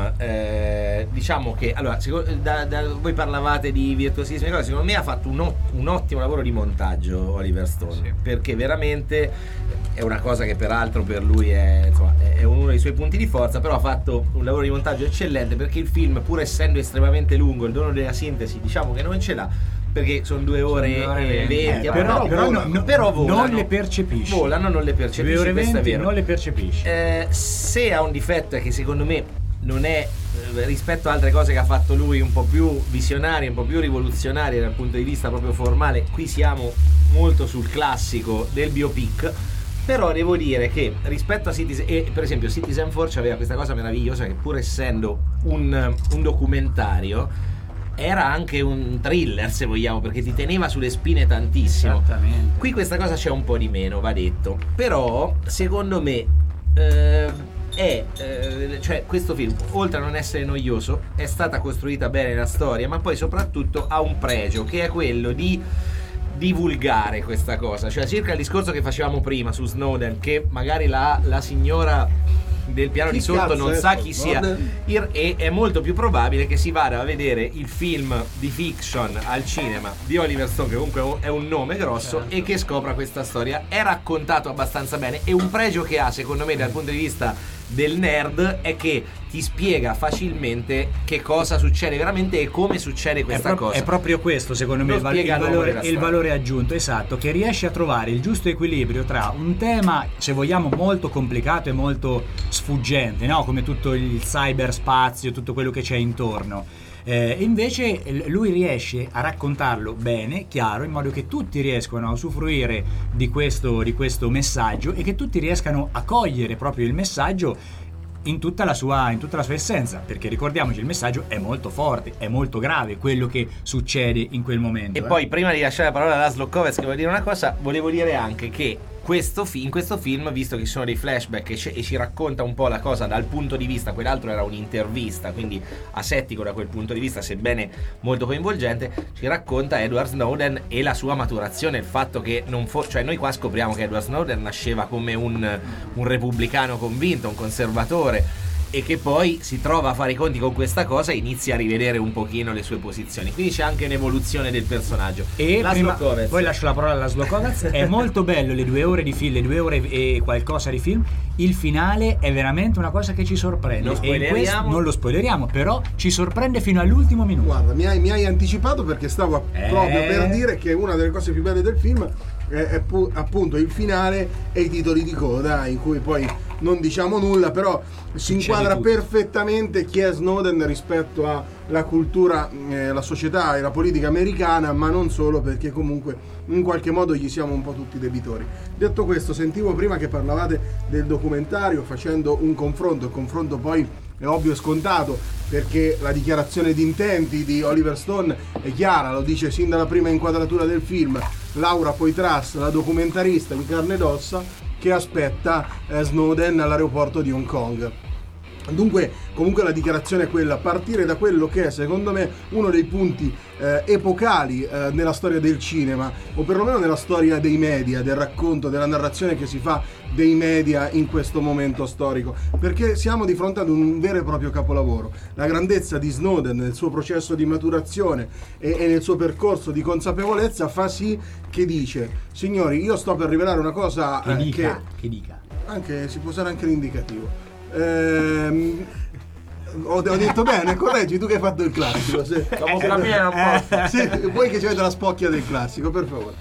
eh, diciamo che, allora, secondo- da, da- voi parlavate di virtuosismo e cose, secondo me ha fatto un, ot- un ottimo lavoro di montaggio Oliver Stone, Sì. perché veramente è una cosa che peraltro per lui è, insomma, è uno dei suoi punti di forza, però ha fatto un lavoro di montaggio eccellente, perché il film, pur essendo estremamente lungo, il dono della sintesi diciamo che non ce l'ha, perché sono due ore, due ore e venti. venti, Eh, però, però, però volano, no- però volano. non le percepisci. Volano, non le due percepisci, ore questo è venti vero. non le percepisci. Eh, se ha un difetto è che secondo me non è, eh, rispetto a altre cose che ha fatto lui, un po' più visionarie, un po' più rivoluzionarie dal punto di vista proprio formale. Qui siamo molto sul classico del biopic, però devo dire che rispetto a Citizen, e per esempio Citizen Four aveva questa cosa meravigliosa che pur essendo un, un documentario era anche un thriller, se vogliamo, perché ti teneva sulle spine tantissimo. Esattamente. Qui questa cosa c'è un po' di meno, va detto. Però, secondo me, eh, è eh, cioè questo film, oltre a non essere noioso, è stata costruita bene la storia, ma poi soprattutto ha un pregio, che è quello di divulgare questa cosa. Cioè, circa il discorso che facevamo prima su Snowden, che magari la, la signora del piano Chi di sotto cazzo non è sa chi sia, Snowden? Ir- e è molto più probabile che si vada a vedere il film di fiction al cinema di Oliver Stone, che comunque è un nome grosso, Certo. e che scopra questa storia. È raccontato abbastanza bene, e un pregio che ha, secondo me, dal punto di vista del nerd, è che ti spiega facilmente che cosa succede veramente e come succede È, questa pro- cosa. è proprio questo, secondo me, Lo il, val- il spiega l'uomo valore, della il storia. valore aggiunto, esatto, che riesce a trovare il giusto equilibrio tra un tema, se vogliamo, molto complicato e molto sfuggente, no? Come tutto il cyberspazio, tutto quello che c'è intorno. Eh, invece l- lui riesce a raccontarlo bene, chiaro, in modo che tutti riescano a usufruire di questo, di questo messaggio e che tutti riescano a cogliere proprio il messaggio in tutta la sua in tutta la sua essenza, perché ricordiamoci, il messaggio è molto forte, è molto grave quello che succede in quel momento. E eh. poi, prima di lasciare la parola a Laszlo Kovacs, che vuole dire una cosa, volevo dire anche che questo fi- in questo film, visto che ci sono dei flashback e, ci- e ci racconta un po' la cosa dal punto di vista, quell'altro era un'intervista, quindi asettico da quel punto di vista, sebbene molto coinvolgente, ci racconta Edward Snowden e la sua maturazione, il fatto che non fo- cioè noi qua scopriamo che Edward Snowden nasceva come un, un repubblicano convinto, un conservatore, e che poi si trova a fare i conti con questa cosa e inizia a rivedere un pochino le sue posizioni. Quindi c'è anche un'evoluzione del personaggio. E Laszlo prima, Kovacs. poi lascio la parola a Laszlo Kovacs. È molto bello le due ore di film, le due ore e qualcosa di film. Il finale è veramente una cosa che ci sorprende. Lo E in spoileriamo? questo non lo spoileriamo, però ci sorprende fino all'ultimo minuto. Guarda, mi hai, mi hai anticipato, perché stavo a- Eh. proprio per dire che una delle cose più belle del film è, è pu- appunto il finale e i titoli di coda, in cui poi non diciamo nulla, però si Succede inquadra tutto. perfettamente chi è Snowden rispetto alla cultura, eh, la società e la politica americana, ma non solo, perché comunque in qualche modo gli siamo un po' tutti debitori. Detto questo, sentivo prima che parlavate del documentario facendo un confronto, il confronto poi è ovvio e scontato, perché la dichiarazione di intenti di Oliver Stone è chiara, lo dice sin dalla prima inquadratura del film Laura Poitras, la documentarista in carne ed ossa che aspetta eh, Snowden all'aeroporto di Hong Kong. Dunque, comunque la dichiarazione è quella, partire da quello che è secondo me uno dei punti eh, epocali eh, nella storia del cinema, o perlomeno nella storia dei media, del racconto, della narrazione che si fa dei media in questo momento storico, perché siamo di fronte ad un vero e proprio capolavoro. La grandezza di Snowden nel suo processo di maturazione e, e nel suo percorso di consapevolezza fa sì che dice: signori, io sto per rivelare una cosa Che eh, dica, che che dica. anche si può usare anche l'indicativo. Ehm, ho, ho detto bene, correggi tu che hai fatto il classico. Se, eh, se, voi che avete la spocchia del classico, per favore.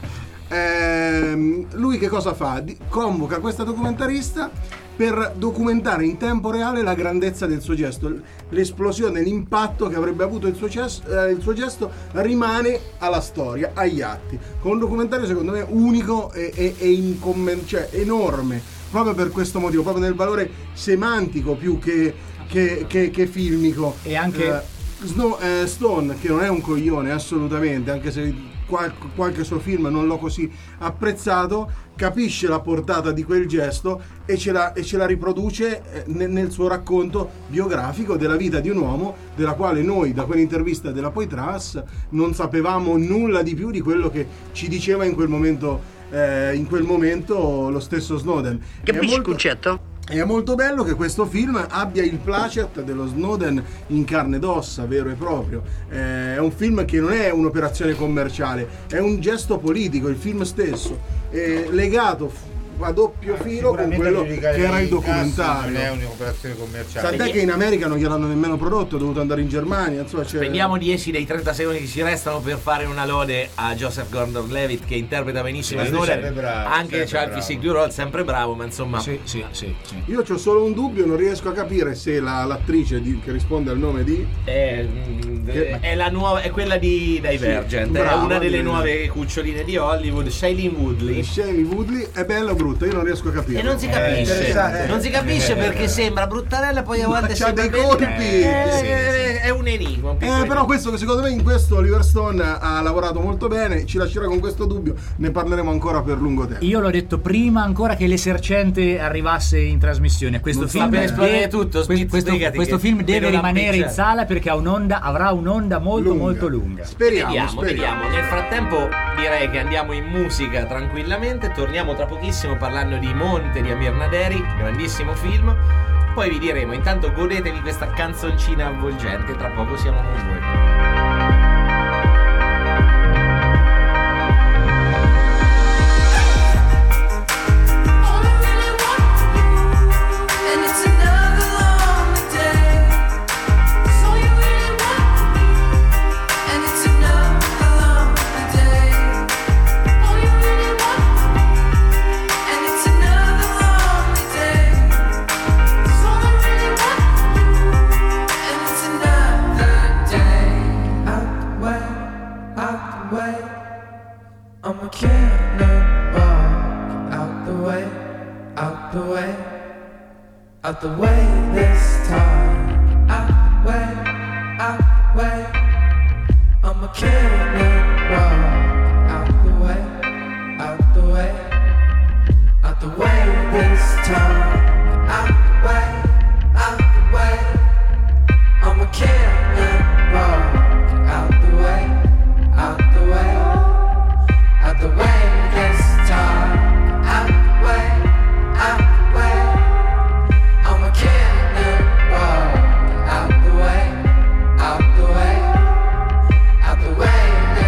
Ehm, lui che cosa fa? Di, convoca questa documentarista per documentare in tempo reale la grandezza del suo gesto, l'esplosione, l'impatto che avrebbe avuto il suo, gesto, eh, il suo gesto rimane alla storia, agli atti, con un documentario secondo me unico e, e, e incommen- cioè enorme, proprio per questo motivo, proprio nel valore semantico più che, che, che, che filmico. E anche eh, Snow, eh, Stone, che non è un coglione assolutamente, anche se qual- qualche suo film non l'ho così apprezzato, capisce la portata di quel gesto e ce la, e ce la riproduce eh, nel, nel suo racconto biografico della vita di un uomo, della quale noi da quell'intervista della Poitras non sapevamo nulla di più di quello che ci diceva in quel momento Eh, in quel momento lo stesso Snowden. Capisci il concetto? E è molto bello che questo film abbia il placet dello Snowden in carne ed ossa, vero e proprio. Eh, è un film che non è un'operazione commerciale, è un gesto politico, il film stesso, è legato a doppio filo con quello che era il documentario. Non è un'operazione commerciale. Tant'è che in America non gliel'hanno nemmeno prodotto, è dovuto andare in Germania. Insomma, c'è... Spendiamo dieci dei trenta secondi che ci restano per fare una lode a Joseph Gordon-Levitt, che interpreta benissimo Sì, Snowden, sempre bravo, anche sempre c'ha il bravo. physique du role, sempre bravo, ma insomma Sì, sì, sì, sì. Io ho solo un dubbio, non riesco a capire se la, l'attrice di, che risponde al nome di è, mm, è la nuova, è quella di Divergent, Sì, brava, è una delle direi. nuove cuccioline di Hollywood, Shailene Woodley. Shailene Woodley. È bella o brutta? Io non riesco a capire. E non si capisce, interessante. non si capisce perché sembra bruttarella, poi a Ma volte c'ha sembra dei bella. colpi. Eh, Sì, è, è un enigma. Un piccolo Eh, però enigma. questo che secondo me in questo Oliver Stone ha lavorato molto bene, ci lascerà con questo dubbio, ne parleremo ancora per lungo tempo. Io l'ho detto prima ancora che l'Esercente arrivasse in trasmissione. Questo Non film sta per esplodere deve- tutto, questo, Smith, questo, spiegati questo che film vedo deve la rimanere in piccia. sala perché ha un'onda, avrà un'onda molto Lunga. molto lunga. Speriamo, Vediamo, speriamo. vediamo. Nel frattempo direi che andiamo in musica tranquillamente. Torniamo tra pochissimo parlando di Monte di Amir Naderi, grandissimo film. Poi vi diremo, intanto godetevi questa canzoncina avvolgente, tra poco siamo con voi. I'm a cannonball. Out the way, out the way, out the way this time. Out the way, out the way. I'm a cannonball. Out the way, out the way, out the way this time. Out the way, out the way. I'm a cannonball. Out the way, out the way. Out the way this time. Out the way, out the way. I'm a cannonball. Out the way, out the way. Out the way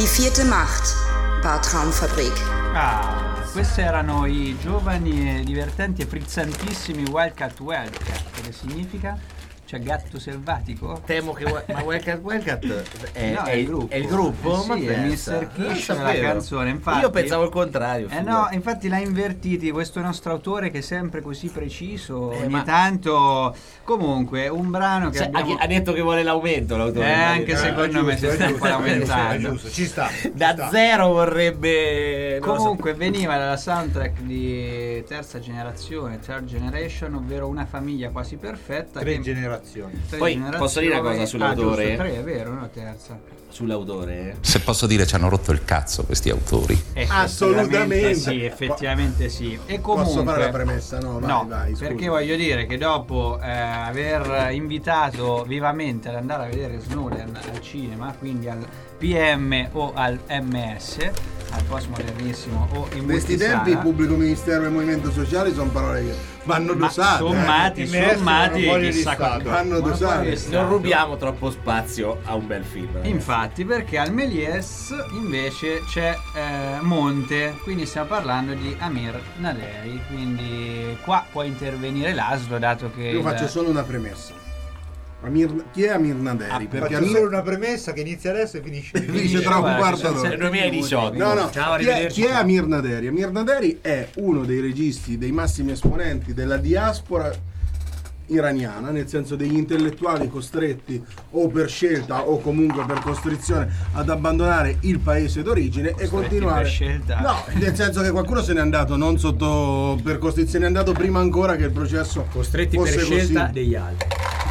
Die vierte Macht, Bartraumfabrik. Ah, questi erano i giovani e divertenti e frizzantissimi Wildcat Wildcat. Che significa? Cioè gatto selvatico? Temo che ma Wildcat Wildcat è, No, è, è il gruppo. è il gruppo? Eh sì, Ma è pensa. mister Kish Non nella sapevo. canzone, infatti. Io pensavo il contrario. Eh figurati. no, infatti l'ha invertiti questo nostro autore che è sempre così preciso. Eh, ogni ma- tanto. Comunque, un brano che Cioè, abbiamo... ha, ha detto che vuole l'aumento l'autore. Eh, anche Eh, secondo è me giusto, si è sta un giusto, po' è giusto, è aumentando. giusto, ci sta. ci Da sta. zero vorrebbe. non lo so. Comunque veniva dalla soundtrack di terza generazione, third generation, ovvero una famiglia quasi perfetta. Tre che- generazioni. tre Poi, generazioni. posso dire una cosa sull'autore? Ah, giusto, tre, è vero, no? Terza. Sull'autore. Se posso dire, ci hanno rotto il cazzo questi autori. Assolutamente. Sì, effettivamente sì. E Posso comunque fare la premessa? No, vai, no, vai, scusa. perché voglio dire che dopo eh, aver invitato vivamente ad andare a vedere Snowden al cinema, quindi al P M o al M S, al postmodernissimo o in In questi multisala, tempi pubblico ministero e movimento sociale sono parole che vanno ma dosate. sommati, eh. I maestri sommati non vogliono chissà di Stato. quanto- Vanno Monopoli dosate. di Stato. Non rubiamo troppo spazio a un bel film. ragazzi. Infatti, perché al Méliès invece c'è eh, Monte, quindi stiamo parlando di Amir Naderi, quindi qua può intervenire l'Aslo dato che Io il- faccio solo una premessa. Amir- chi è Amir Naderi? Ah, perché Faccio Amir solo una premessa che inizia adesso e finisce lì. finisce tra un guarda, quarto ci sono d'ora. sette duemiladiciotto. minuti, No, no, quindi- Ciao, chi, è, arrivederci. chi è Amir Naderi? Amir Naderi è uno dei registi, dei massimi esponenti della diaspora iraniana, nel senso degli intellettuali costretti o per scelta o comunque per costrizione ad abbandonare il paese d'origine e Costretti continuare. per scelta. No, nel senso che qualcuno se n'è andato non sotto per costrizione, è andato prima ancora che il processo Costretti fosse per scelta così. degli altri.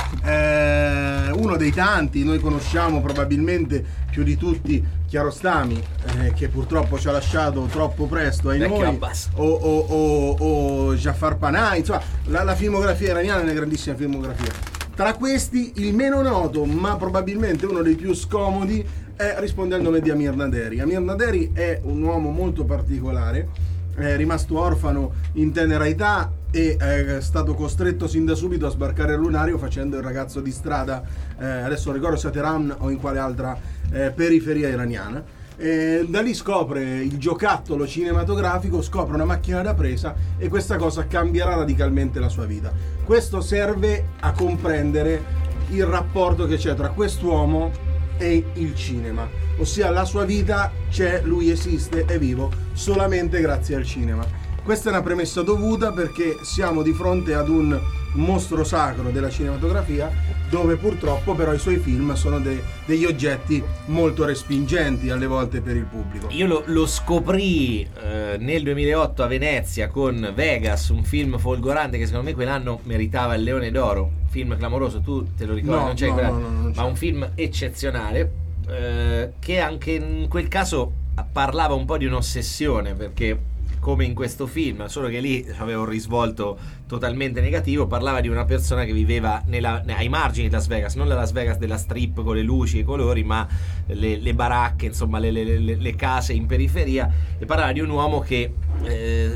Eh, uno dei tanti, noi conosciamo probabilmente più di tutti Kiarostami, eh, che purtroppo ci ha lasciato troppo presto ai Vecchio noi, Abbas. o, o, o, o Jafar Panahi, insomma la, la filmografia iraniana è una grandissima filmografia. Tra questi il meno noto, ma probabilmente uno dei più scomodi, è, risponde al nome di Amir Naderi. Amir Naderi è un uomo molto particolare, è rimasto orfano in tenera età e è stato costretto sin da subito a sbarcare al lunario facendo il ragazzo di strada, eh, adesso non ricordo se a Teheran o in quale altra eh, periferia iraniana. E da lì scopre il giocattolo cinematografico, scopre una macchina da presa e questa cosa cambierà radicalmente la sua vita. Questo serve a comprendere il rapporto che c'è tra quest'uomo e il cinema, ossia la sua vita c'è, lui esiste, è vivo solamente grazie al cinema. Questa è una premessa dovuta perché siamo di fronte ad un mostro sacro della cinematografia, dove purtroppo però i suoi film sono de- degli oggetti molto respingenti alle volte per il pubblico. Io lo, lo scoprì eh, nel duemilaotto a Venezia con Vegas, un film folgorante che secondo me quell'anno meritava il Leone d'Oro, film clamoroso, tu te lo ricordi? No, non c'è no, quella- no, no, non c'è. ma un film eccezionale eh, che anche in quel caso parlava un po' di un'ossessione, perché come in questo film, solo che lì aveva un risvolto totalmente negativo, parlava di una persona che viveva nella, ai margini di Las Vegas, non la Las Vegas della strip con le luci e i colori, ma le, le baracche, insomma le, le, le, le case in periferia, e parlava di un uomo che eh,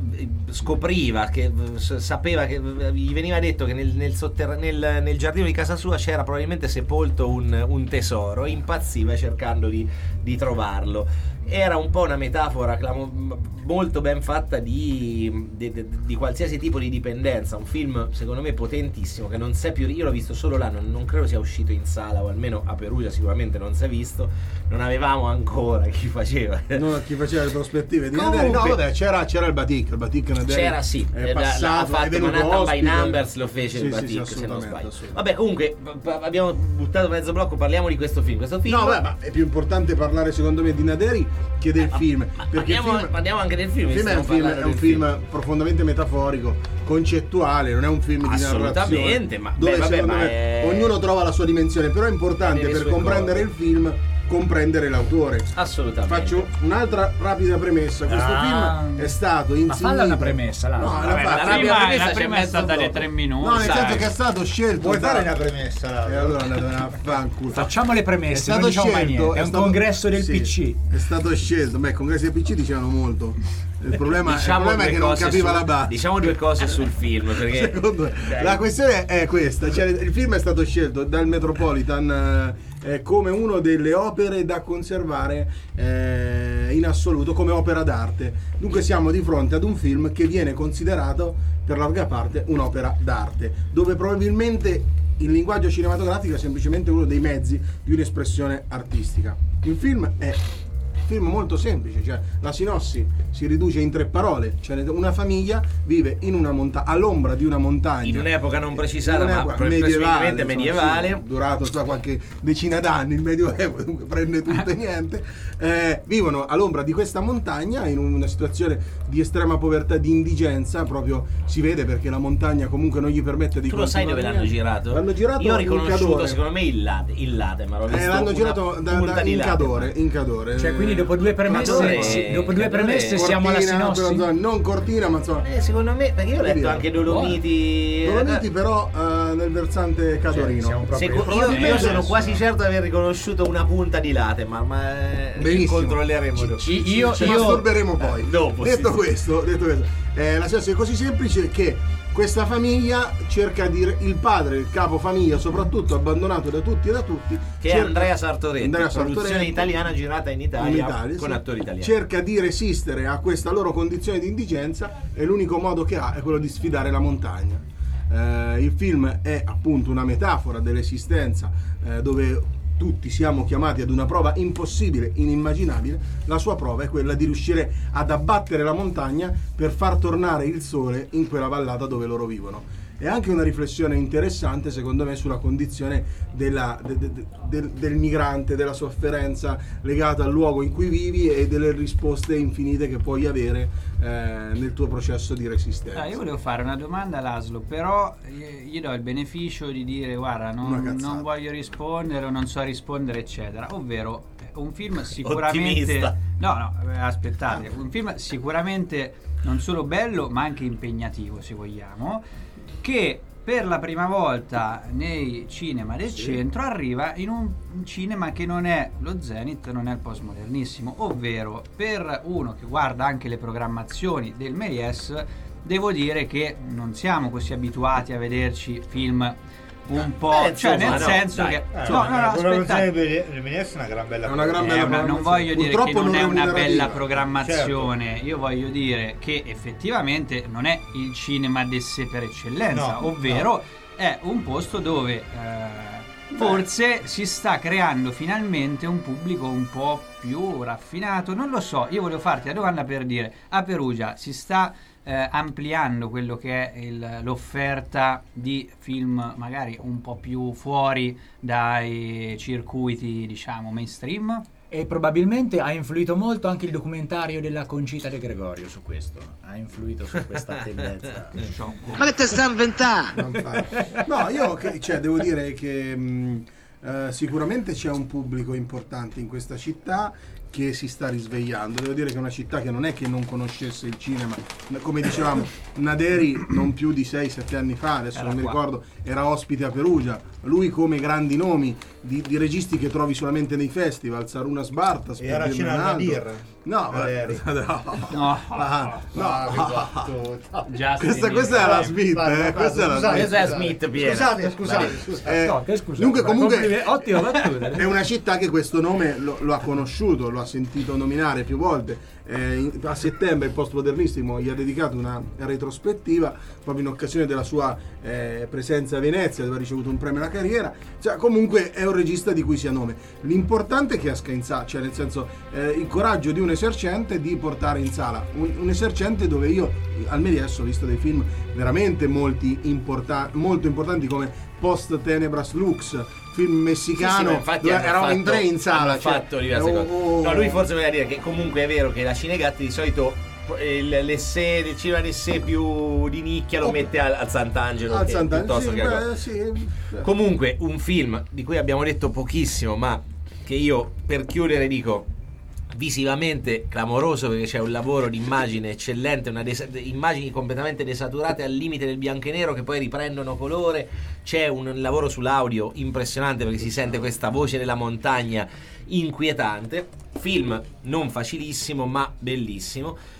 scopriva, che sapeva, che gli veniva detto che nel, nel, sotterra- nel, nel giardino di casa sua c'era probabilmente sepolto un, un tesoro, e impazziva cercando di, di trovarlo. Era un po' una metafora clamo- molto ben fatta di, di, di, di qualsiasi tipo di dipendenza. Un film secondo me potentissimo, che non si è più, io l'ho visto solo là, non, non credo sia uscito in sala, o almeno a Perugia sicuramente non si è visto, non avevamo ancora chi faceva. No, chi faceva le prospettive di Comunque- Naderi. No, vabbè, c'era, c'era il Batik, il Batik Naderi C'era sì, è eh, l'ha- passato, ha è fatto venuto Manhattan by ospite. Numbers, lo fece Sì, il sì, Batik, sì, se non assolutamente, sbaglio. assolutamente. Vabbè, comunque p- p- abbiamo buttato mezzo blocco, parliamo di questo film. Questo film No, beh, ma è più importante parlare secondo me di Naderi che del film. Perché il parliamo, film, parliamo anche del film. il film è un, stiamo film, parlando è un del film profondamente metaforico, concettuale, non è un film di Assolutamente, narrazione. ma- dove beh, vabbè, secondo ma me è- ognuno trova la sua dimensione, però è importante Deve le per sue comprendere cose. il film comprendere l'autore. Assolutamente. Faccio un'altra rapida premessa. Questo Ah. film è stato Ma insignito. falla una premessa, là. No, Vabbè, la La faccio. rabbia prima, premessa la c'è prima è mezzo stata di blocco. tre minuti. No, nel sai. senso che è stato scelto. Puoi da- fare una premessa là? E allora andate a fanculo. Facciamo le È premesse, stato non diciamo mai scelto, niente. È un stato- congresso del sì, P C. È stato scelto. Beh, congressi del P C dicevano molto. Il problema, Diciamo il problema è due che non cose capiva su- la base. Diciamo due cose sul film, perché Secondo me, la questione è questa, cioè il film è stato scelto dal Metropolitan eh, come una delle opere da conservare eh, in assoluto come opera d'arte. Dunque siamo di fronte ad un film che viene considerato per larga parte un'opera d'arte, dove probabilmente il linguaggio cinematografico è semplicemente uno dei mezzi di un'espressione artistica. Il film è un film molto semplice, cioè la sinossi si riduce in tre parole, cioè una famiglia vive in una monta- all'ombra di una montagna in un'epoca non precisata, in ma un'epoca presumibilmente medievale, insomma, sì, durato sta qualche decina d'anni il medioevo, dunque prende tutto e niente. Eh, vivono all'ombra di questa montagna in una situazione di estrema povertà, di indigenza, proprio si vede perché la montagna comunque non gli permette di tu lo sai dove l'hanno girato? L'hanno girato io ho in riconosciuto Cadore. secondo me il latte, il latte ma l'ho visto eh, l'hanno una girato da, punta da, di in, latte, Cadore, in Cadore Cioè, quindi dopo due premesse, Cadore- sì, dopo due Cadore- premesse siamo alla Cortina, sinossi. però, non Cortina, ma insomma Eh, secondo me, perché io ho letto anche Dolomiti. Dolomiti però eh, nel versante cadorino. siamo proprio- Seco- io, Probabilmente io sono adesso- quasi certo di aver riconosciuto una punta di latte, ma, ma eh, Benissimo. controlleremo dopo. Ci- io, Ci io, masturberemo poi. dopo, detto, sì, questo, detto questo, eh, la situazione è così semplice che questa famiglia cerca di il padre, il capo famiglia, soprattutto abbandonato da tutti e da tutti, Che è cerca- Andrea Sartoretti, Andrea produzione Sartoretti, italiana girata in Italia, in Italia, con sì. attori italiani. Cerca di resistere a questa loro condizione di indigenza e l'unico modo che ha è quello di sfidare la montagna. Eh, il film è appunto una metafora dell'esistenza eh, dove tutti siamo chiamati ad una prova impossibile, inimmaginabile. La sua prova è quella di riuscire ad abbattere la montagna per far tornare il sole in quella vallata dove loro vivono. È anche una riflessione interessante, secondo me, sulla condizione della, de, de, de, del, del migrante, della sofferenza legata al luogo in cui vivi e delle risposte infinite che puoi avere eh, nel tuo processo di resistenza. Ah, io volevo fare una domanda all'Aslo, però gli gli do il beneficio di dire guarda, Una non, cazzata. non voglio rispondere o non so rispondere, eccetera. Ovvero, eh, un film sicuramente... Ottimista. No, no, eh, aspettate, un film sicuramente non solo bello, ma anche impegnativo, se vogliamo, che per la prima volta nei cinema del centro arriva in un cinema che non è lo Zenith, non è il postmodernissimo, ovvero per uno che guarda anche le programmazioni del Méliès, devo dire che non siamo così abituati a vederci film un po', Beh, cioè insomma, nel no, senso dai. che Eh, no, no, no, la programmazione aspettate. del Méliès è una gran bella È una gran Eh, bella ma non programmazione. voglio dire che Purtroppo non è una remunerativa. bella programmazione, io voglio dire che effettivamente non è il cinema d'esse per eccellenza, No, ovvero è un posto dove eh, forse si sta creando finalmente un pubblico un po' più raffinato, non lo so. Io volevo farti la domanda per dire, a Perugia si sta eh, ampliando quello che è il- l'offerta di film magari un po' più fuori dai circuiti, diciamo, mainstream? E probabilmente ha influito molto anche il documentario della Concita De Gregorio su questo. Ha influito su questa tendenza. Ma che te sta inventando? Non fa- No, io che- cioè, devo dire che mh, eh, sicuramente c'è un pubblico importante in questa città che si sta risvegliando. Devo dire che è una città che non è che non conoscesse il cinema, come dicevamo Naderi non più di sei sette anni fa, adesso Era non mi qua. ricordo, era ospite a Perugia, lui come grandi nomi di, di registi che trovi solamente nei festival, Saruna Sbartas, E era per cena Bernardo. Nadir. No, Valeri. no, No, ah, no. già Questa, questa era la Smith, Vai, eh, questa era la scusate, Questa è scusate. Smith, Piero. Scusate, scusate, scusate. Eh, No, che scusa. dunque, ma comunque, complime- ottima battuta. è una città che questo nome lo, lo ha conosciuto, lo ha sentito nominare più volte. Eh, in- a settembre il Postmodernissimo gli ha dedicato una retrospettiva proprio in occasione della sua eh, presenza a Venezia, dove ha ricevuto un premio alla carriera. Cioè, comunque è un regista di cui sia nome. L'importante è che esca in sala, cioè nel senso eh, il coraggio di un esercente di portare in sala un, un esercente dove io al Méliès ho visto dei film veramente molti importa- molto importanti come Post Tenebras Lux, film messicano, Sì, sì, ma infatti dove hanno eravamo in fatto- tre in sala. hanno cioè, fatto diverse oh, cose. oh, No, lui forse voleva dire che comunque è vero che la Cinegatti di solito eh, il- l'essè del cinema d'essè più di nicchia lo Oh. mette al, al Sant'Angelo, Al che- Sant'Angelo, piuttosto sì, che a- beh, sì. Comunque un film di cui abbiamo detto pochissimo, ma che io per chiudere dico visivamente clamoroso, perché c'è un lavoro di immagine eccellente, una desa- immagini completamente desaturate al limite del bianco e nero che poi riprendono colore. C'è un lavoro sull'audio impressionante perché si sente questa voce della montagna inquietante. Film non facilissimo ma bellissimo.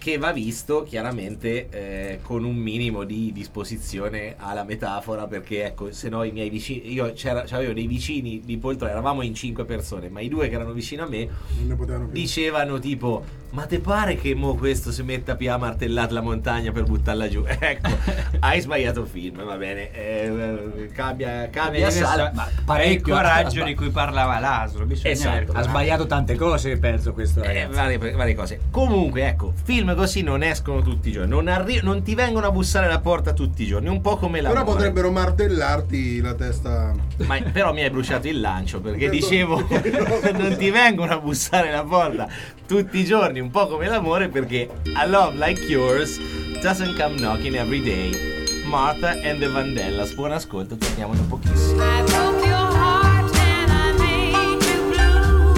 che va visto chiaramente eh, con un minimo di disposizione alla metafora, perché ecco, se no i miei vicini, io c'era, c'avevo dei vicini di poltrona, eravamo in cinque persone, ma i due che erano vicino a me Non ne potevano più. dicevano tipo: ma te pare che mo questo si metta più a martellare la montagna per buttarla giù? Ecco, hai sbagliato film, va bene, eh, cambia, cambia sala, ma parecchio Ecco, coraggio sba- di cui parlava Laszlo, bisogna Esatto. Ha sbagliato tante cose, penso, questo Eh, ragazzo. varie, varie cose. Comunque, ecco, film così non escono tutti i giorni, non, arri- non ti vengono a bussare alla porta tutti i giorni, un po' come la Però potrebbero martellarti la testa. Ma però mi hai bruciato il lancio, perché Perdona. dicevo non ti vengono a bussare alla porta tutti i giorni, un po' come l'amore, perché A Love Like Yours doesn't come knocking every day. Martha and the Vandellas. Buon ascolto, torniamo da pochissimo. I broke your heart and I made you blue.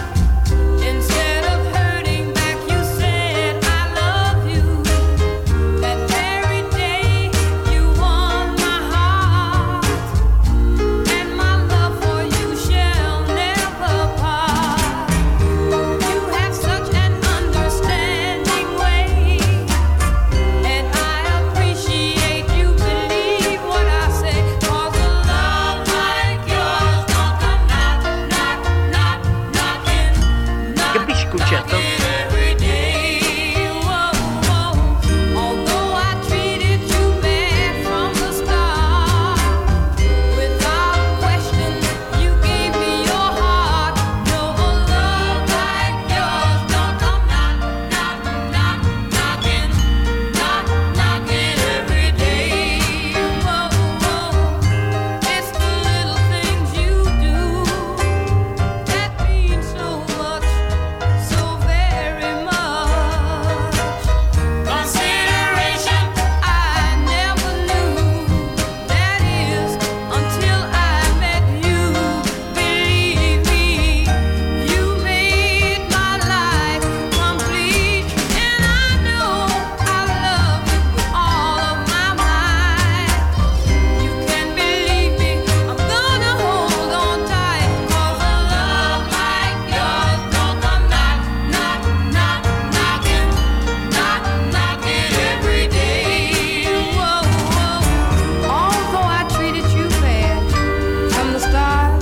Instead of hurting back, you said I love you. That very day you won my heart, and my love for you shall never part. You have such an understanding way, and I appreciate you believe what I say. 'Cause a love like yours don't come knock, knock, knock, knocking, Capisci il concetto? every day. Whoa, whoa. Although I treated you bad from the start, without question you gave me your heart. No, a love like yours don't come knock, knock, knock, knocking, knock, knocking every day. Whoa, whoa. It's the little things you do that mean so much, so very much. Consideration I never knew, that is until I met you. Believe me, you made my life complete, and I know I love you with all of my might. You can believe me, I'm gonna hold on tight. 'Cause a love like yours don't come knock, knock, knock, knocking, knock, knocking every day. Whoa, whoa. Although I treated you bad from the start,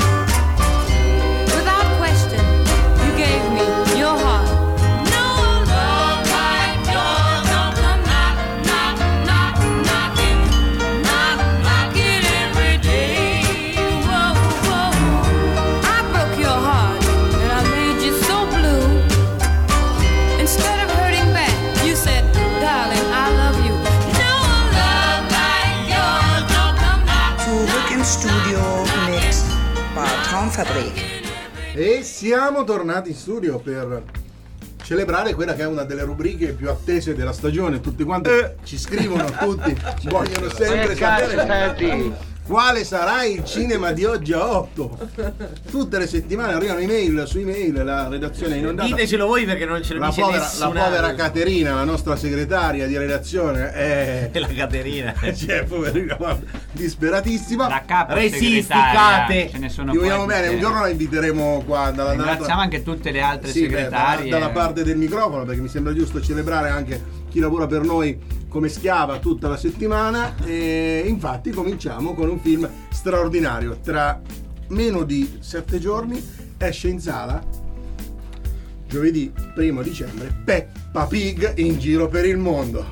without question you gave me your heart. No love like yours don't come knock, knock, knock, knocking, knock, knocking every day. Whoa, whoa. I broke your heart and I made you so blue. Instead of hurting back, you said, darling, I love you. No love like yours don't come knock. Zurück im Studio mit Bad Traumfabrik. E siamo tornati in studio per celebrare quella che è una delle rubriche più attese della stagione. Tutti quanti ci scrivono, tutti vogliono sempre sapere quale sarà il cinema di oggi a otto. Tutte le settimane arrivano email su email, la redazione è inondata. Ditecelo voi, perché non ce lo La dice povera, la nessuna. povera Caterina, la nostra segretaria di redazione, è la Caterina. cioè, poverina, guarda, disperatissima. La capa Resisti, segretaria, Cate. ce ne sono Ti vogliamo poi bene, tutte. un giorno la inviteremo qua dalla, Ringraziamo anche tutte le altre sì, beh, segretarie. dalla, dalla parte del microfono, perché mi sembra giusto celebrare anche chi lavora per noi come schiava tutta la settimana. E infatti cominciamo con un film straordinario. Tra meno di sette giorni esce in sala, giovedì primo dicembre, Peppa Pig in giro per il mondo.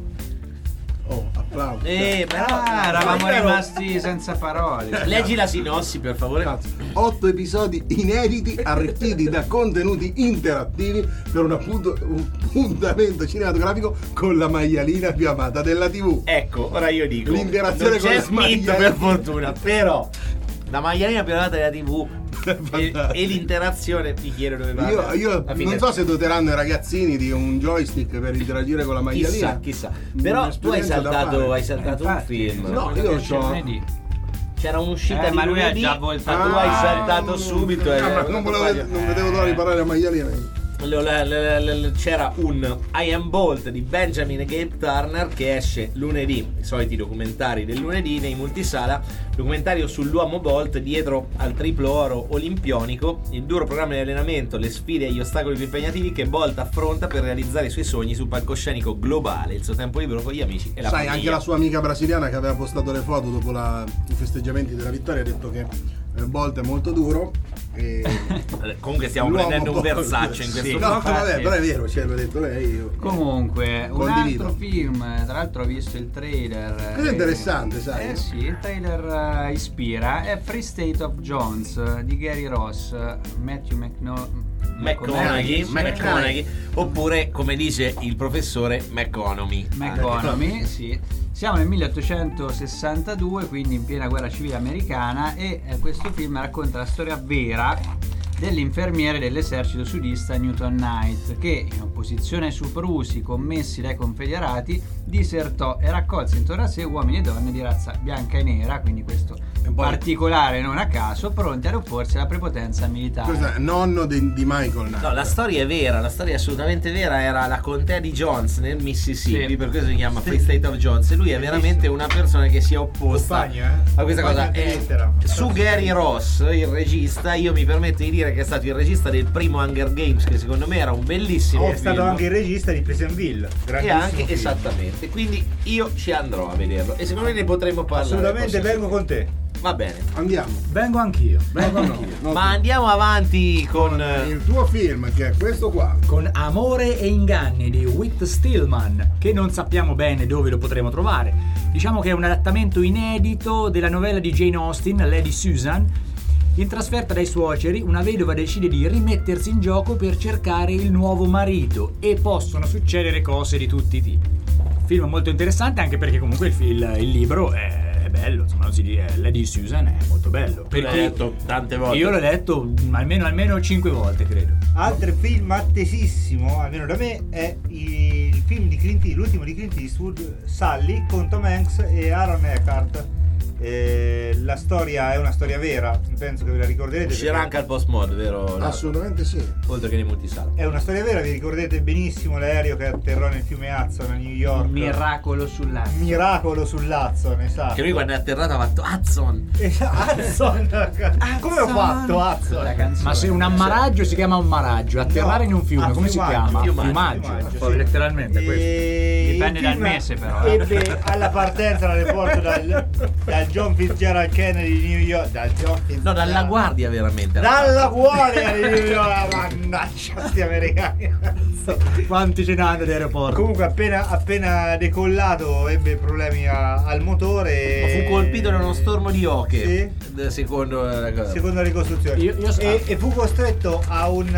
Oh, applauso. Eh, però Ah, eravamo però- rimasti senza parole. Leggi la sinossi, per favore. Otto episodi inediti arricchiti da contenuti interattivi per un, appunto, un appuntamento cinematografico con la maialina più amata della tivù. Ecco, ora io dico, L'interazione non con c'è la Smith maialina. per fortuna, però la maialina più amata della tivù e, e l'interazione ti chiedo dove va. Io, io Alla fine- non so se doteranno i ragazzini di un joystick per interagire con la maialina. Chissà, chissà. Però tu hai Un'esperienza da saltato, fare. hai saltato un Infatti, film. No, io Esce c'ho- lunedì. C'era un'uscita Eh, di ma lui ha lunedì, già voltato. ma tu hai Ah, saltato subito. e- Ah, ma non, volevo, non vedevo l'ora di parlare a maialina. lo- la- la- la- la- c'era un I Am Bolt di Benjamin e Gabe Turner che esce lunedì, i soliti documentari del lunedì nei multisala, documentario sull'uomo Bolt dietro al triplo oro olimpionico, il duro programma di allenamento, le sfide e gli ostacoli più impegnativi che Bolt affronta per realizzare i suoi sogni sul palcoscenico globale, il suo tempo libero con gli amici e la Sai, famiglia. anche la sua amica brasiliana che aveva postato le foto dopo la- i festeggiamenti della vittoria ha detto che eh, Bolt è molto duro e Comunque stiamo l'uomo prendendo un Bolt- versaccio in questo sì, caso. no, vabbè, però è vero, cioè, l'ho detto lei. Io. Comunque, un Condivido. altro film, tra l'altro ho visto il trailer. Questo è interessante, sai. Eh sì, il trailer eh, ispira. È Free State of Jones eh, di Gary Ross, Matthew McNo- McConaughey, sì. McConaughey, oppure come dice il professore McConomy. McConomy, sì. Siamo nel milleottocentosessantadue, quindi in piena guerra civile americana, e eh, questo film racconta la storia vera dell'infermiere dell'esercito sudista Newton Knight, che in opposizione ai soprusi commessi dai confederati disertò e raccolse intorno a sé uomini e donne di razza bianca e nera, quindi questo particolare non a caso, pronti ad opporsi alla prepotenza militare. Questo è nonno di, di Michael Knight. No, la storia è vera, la storia è assolutamente vera. Era la contea di Jones nel Mississippi, Sì. per questo si chiama Free State of Jones. E lui è veramente una persona che si è opposta Compagno, eh? a questa cosa. Compagno Eh, antilettera. su Gary Ross, il regista, io mi permetto di dire che è stato il regista del primo Hunger Games, che secondo me era un bellissimo È film. stato anche il regista di Pleasantville. E grandissimo anche, film. esattamente. Quindi io ci andrò a vederlo. E secondo me ne potremmo parlare. Assolutamente, prossimo. vengo con te. Va bene. Andiamo. Vengo anch'io. Vengo No, anch'io. no, Ma andiamo avanti con. eh, il tuo film, che è questo qua. Con Amore e inganni di Whit Stillman, che non sappiamo bene dove lo potremo trovare. Diciamo che è un adattamento inedito della novella di Jane Austen, Lady Susan. In trasferta dai suoceri, una vedova decide di rimettersi in gioco per cercare il nuovo marito e possono succedere cose di tutti i tipi. Film molto interessante, anche perché comunque il, fil- il libro è è bello, insomma, non si dice, Lady Susan è molto bello. Tu l'hai letto tante volte. Io l'ho letto mm, almeno, almeno cinque volte, credo. Altro film attesissimo, almeno da me, è il film di Clint Eastwood, l'ultimo di Clint Eastwood, Sully, con Tom Hanks e Aaron Eckhart. Eh, la storia è una storia vera, penso che ve la ricorderete. Uscirà perché anche al post mod, vero? Assolutamente sì. Oltre che nei multisala. È una storia vera, vi ricorderete benissimo l'aereo che atterrò nel fiume Hudson a New York. Miracolo sull'acqua. Miracolo sull'Hudson, esatto. Che lui quando è atterrato ha fatto Hudson. Hudson. Come ho fatto Hudson? La canzone. Ma se un ammaraggio si chiama ammaraggio, atterrare No, in un fiume, a come si fiumaggio, chiama? fiumaggio, Fiumaggio, fiumaggio, poi sì. letteralmente questo. E Dipende il dal film mese, però, eh. Ebbe alla partenza l'aeroporto dal, dal John Fitzgerald Kennedy di New York. Dal John Fitzgerald. No, dalla guardia veramente. Dalla guardia di New York. Mannaggia sti americani. Quanti ce ne hanno d'aeroporto? Comunque appena, appena decollato ebbe problemi a- al motore. Ma fu colpito da uno stormo di oche. Sì. Secondo la cosa. Secondo la ricostruzione. Io- io so- e, e fu costretto a un,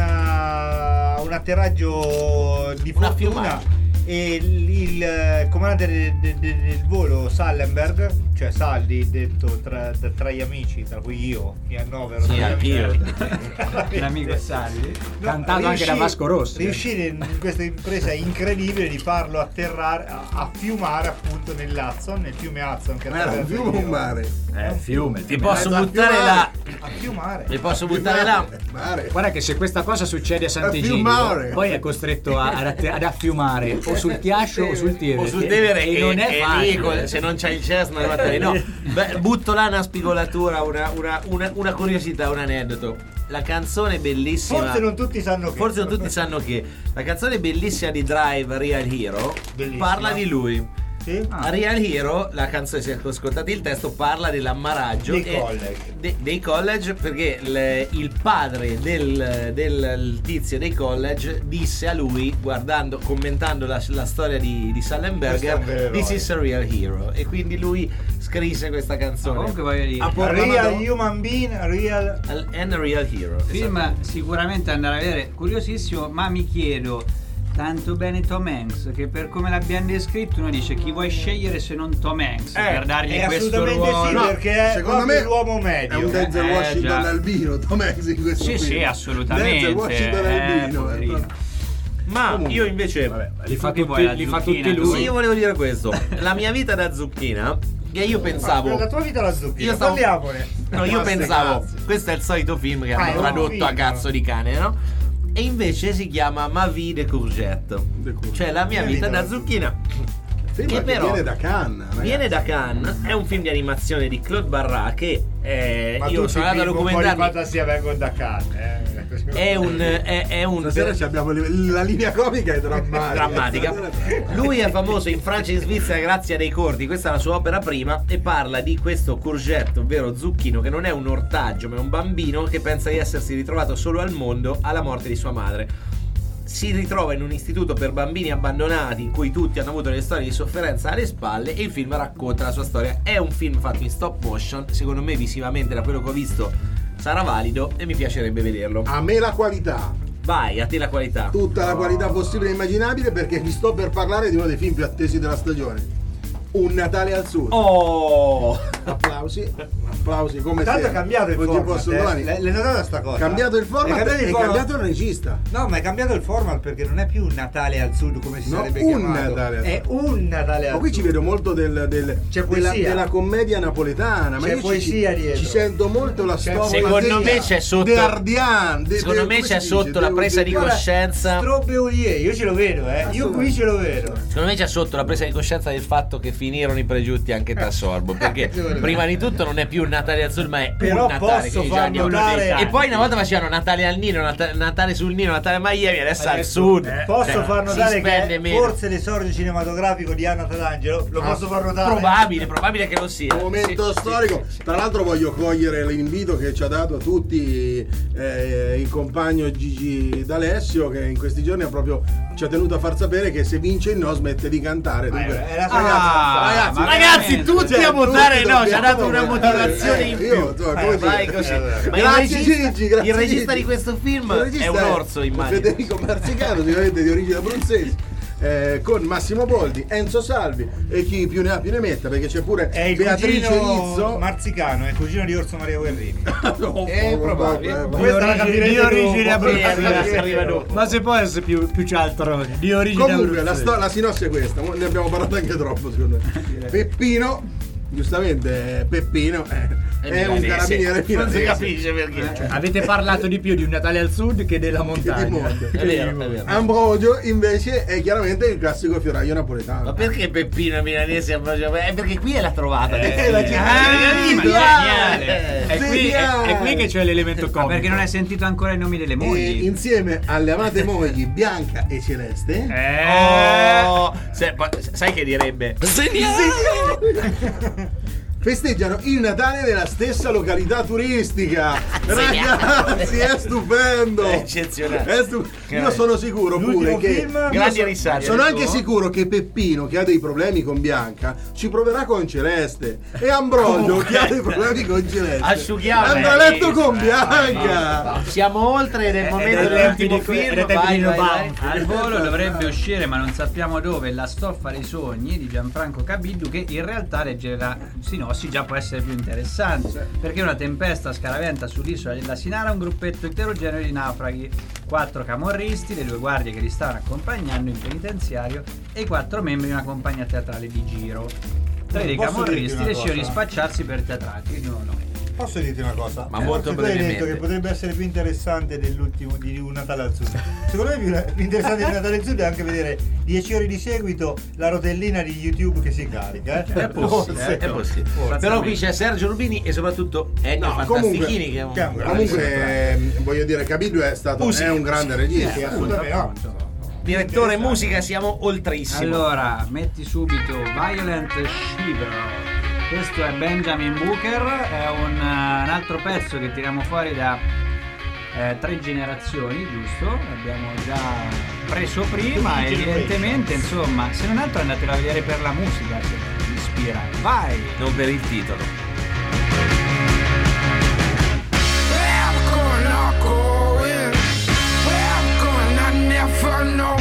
a un atterraggio di Una fortuna. fiumata. E il, il comandante del, del- del- del volo Sallenberg, cioè Saldi detto tra, tra, tra gli amici, tra cui io mi annovero Sì, tra gli anch'io. amici. L'amico Salli. No, Cantato anche da Vasco Rossi. Riuscire in questa impresa incredibile di farlo atterrare a, a fiumare appunto nell'Hudson, nel fiume Hudson che Era un attraversa fiume o il un New York. mare? Eh, il fiume. il Ti fiume. posso da buttare fiumare. là. A fiumare. Ti posso buttare là. Mare. Guarda che se questa cosa succede a Sant'Egidio, fiumare. poi è costretto a- ad, att- ad affiumare o sul Chiascio o sul Tevere. O sul Tevere e, e, non è e lì facile. con- se non c'hai il Cessna non va- no. Beh, butto là una spigolatura, una, una, una, una curiosità, un aneddoto. La canzone bellissima. Forse non tutti sanno che. Forse non tutti sanno che la canzone bellissima di Drive, Real Hero, Bellissima. parla di lui. Sì? A Real Hero, la canzone, se ascoltate il testo, parla dell'ammaraggio Dei e- college. de- dei college, perché il, il padre del, del tizio dei college disse a lui, guardando, commentando la, la storia di, di Questo è un Sallenberger, vero eroe. This is a real hero, e quindi lui scrisse questa canzone. Comunque voglio dire, A Porto Real Madonna- human being, real. and a real hero. film Esatto. sicuramente andare a vedere, curiosissimo, ma mi chiedo tanto bene Tom Hanks, che per come l'abbiamo descritto uno dice chi vuoi scegliere se non Tom Hanks Eh, per dargli è questo assolutamente ruolo. sì, No, perché è secondo proprio me l'uomo È medio. un Denzel Eh, Washington già. albino, Tom Hanks in questo Sì, film. sì, assolutamente. Denzel Washington Eh, albino. poverino. eh. Ma Comunque, io invece Li fa Tutti tutti, voi, la li fa zucchina, tutti tu. lui. sì, io volevo dire questo. La mia vita da zucchina, che io pensavo La tua vita la zucchina, Io stavo- parliamone. No, io Basta, pensavo, cazzo. questo è il solito film che Ah, hanno è un tradotto film. a cazzo di cane, no? e invece si chiama Ma vie de courgette, cioè la mia vita da zucchina. Film che che però viene da Cannes, ragazzi. viene da Cannes, è un film di animazione di Claude Barras che eh, Ma io tutti sono andato a i film un po' di documentarmi. fantasia vengono da Cannes, eh. È un, è, è un Stasera ci abbiamo le- la linea comica è drammatica. drammatica. Lui è famoso in Francia e in Svizzera grazie a dei corti, questa è la sua opera prima, e parla di questo courgette, ovvero zucchino, che non è un ortaggio ma è un bambino che pensa di essersi ritrovato solo al mondo alla morte di sua madre. Si ritrova in un istituto per bambini abbandonati in cui tutti hanno avuto delle storie di sofferenza alle spalle, e il film racconta la sua storia. È un film fatto in stop motion, secondo me visivamente da quello che ho visto sarà valido e mi piacerebbe vederlo. A me la qualità, Vai, a te la qualità. tutta la qualità possibile e immaginabile, perché vi sto per parlare di uno dei film più attesi della stagione. Un Natale al Sud. Oh! Applausi, applausi come Tanto se è cambiato il non ci format, possono eh. domani. Le, le notate sta cosa? Cambiato il format È cambiato il e format. cambiato il regista. No, ma è cambiato il format perché non è più un Natale al Sud come si No, sarebbe un chiamato. Natale al È Sud. un Natale al Ma qui Sud. ci vedo molto del, del- C'è della, poesia. della commedia napoletana. Ma C'è io ci- poesia ci, dietro. ci sento molto la C'è- storia. Secondo me c'è sotto- De Ardian, de- Secondo de- me come c'è si sotto dice? la De- presa di de- coscienza. Strobeulier, io ce lo vedo, eh. Io qui ce lo vedo. Secondo me c'è sotto la presa di coscienza del fatto che finirono i pregiuti anche da Sorbo, perché prima di tutto non è più un Natale al Sud ma è Però un Natale posso che già far andiamo- notare- E poi una volta facevano Natale al Nino, Nat- Natale sul Nino, Natale a Miami, adesso al Sud. Eh, Posso Cioè, far si notare spende che meno. forse l'esordio cinematografico di Anna Tatangelo lo Ah, posso far notare? Probabile, probabile che lo sia. Momento Sì, storico. sì, sì, sì. Tra l'altro voglio cogliere l'invito che ci ha dato a tutti eh, il compagno Gigi D'Alessio, che in questi giorni ha proprio ci ha tenuto a far sapere che se vince il no smette di cantare. Dunque, Eh, è la Ah, ragazzi, ma ragazzi, tutti cioè, a votare tutti no, ci ha dato dobbiamo una votare. motivazione Eh, in io, più. insomma, Eh, come vai dire. così. Eh, Ma il grazie, regista, Gigi, grazie, il regista Gigi. di questo film Il regista è un orso, immagino. Federico Marzicano, sicuramente di origine abruzzese. eh, con Massimo Boldi, Enzo Salvi e chi più ne ha più ne metta, perché c'è pure È il Beatrice cugino Rizzo. Marzicano, è il cugino di Orso Maria Guerrini. No, È no, probabile. no, no, Questa Di la capirete di origine dopo. abruzzese. Sì, arriva dopo. Ma se può essere più, più che altro di origine Comunque la, abruzzese. sto- la sinossi è questa, mo- ne abbiamo parlato anche troppo secondo me. Peppino, giustamente Peppino eh, è un milanese. carabiniere Non si milanese. capisce perché. Cioè, avete parlato di più di un Natale al Sud che della montagna. monte. È vero, è vero. Ambrogio invece è chiaramente il classico fioraio napoletano. Ma perché Peppino è milanese? È perché qui è la trovata. Eh, la gente- Ah, Geniale! geniale. È qui, è, Geniale! è qui che c'è l'elemento Ma comico. perché non hai sentito ancora i nomi delle E mogli? insieme alle amate mogli Bianca e Celeste Eh, Oh, se- poi- sai che direbbe? festeggiano il Natale nella stessa località turistica. Ragazzi, è stupendo! È eccezionale. È stu- Io sono sicuro pure L'ultimo che film? io Grandi so- risate. sono anche sicuro che Peppino, che ha dei problemi con Bianca, ci proverà con Celeste, e Ambrogio, che ha dei problemi con Celeste, Asciughiamo. andrà a letto con Bianca. Siamo oltre nel momento ed è dell'ultimo tempi di- film. ed è tempi Vai, di vai, vai. Banfield. Al volo dovrebbe uscire, ma non sappiamo dove, La stoffa dei sogni di Gianfranco Cabiddu, che in realtà leggere sinossi già può essere più interessante, perché una tempesta scaraventa sull'isola della Sinara un gruppetto eterogeneo di naufraghi, quattro camorristi, le due guardie che li stavano accompagnando in penitenziario e i quattro membri di una compagnia teatrale di giro. Tre dei Posso dirti camorristi una decidono di cosa? spacciarsi per teatrati. No, no. Posso dirti una cosa? Ma molto tu hai detto brevemente. che potrebbe essere più interessante dell'ultimo di un Natale al Sud. Secondo me più, più interessante di un Natale al Sud è anche vedere dieci ore di seguito la rotellina di YouTube che si carica. Eh? È possibile, è possibile. Però qui c'è Sergio Rubini e soprattutto Ennio No, Fantastichini che è un... che è un grande Comunque, ehm, voglio dire, Cabiddu è stato Musica. è un grande regista. Sì, assolutamente no. direttore musica, siamo oltrissimo. Allora, metti subito Violent Shiver. Questo è Benjamin Booker, è un, uh, un altro pezzo che tiriamo fuori da eh, tre generazioni, giusto? L'abbiamo già preso prima, Tutti i evidentemente, insomma, se non altro andatelo a vedere per la musica, se vi ispira. Vai! Non per il titolo. I'm going, I'm going. Where I'm going, I never know.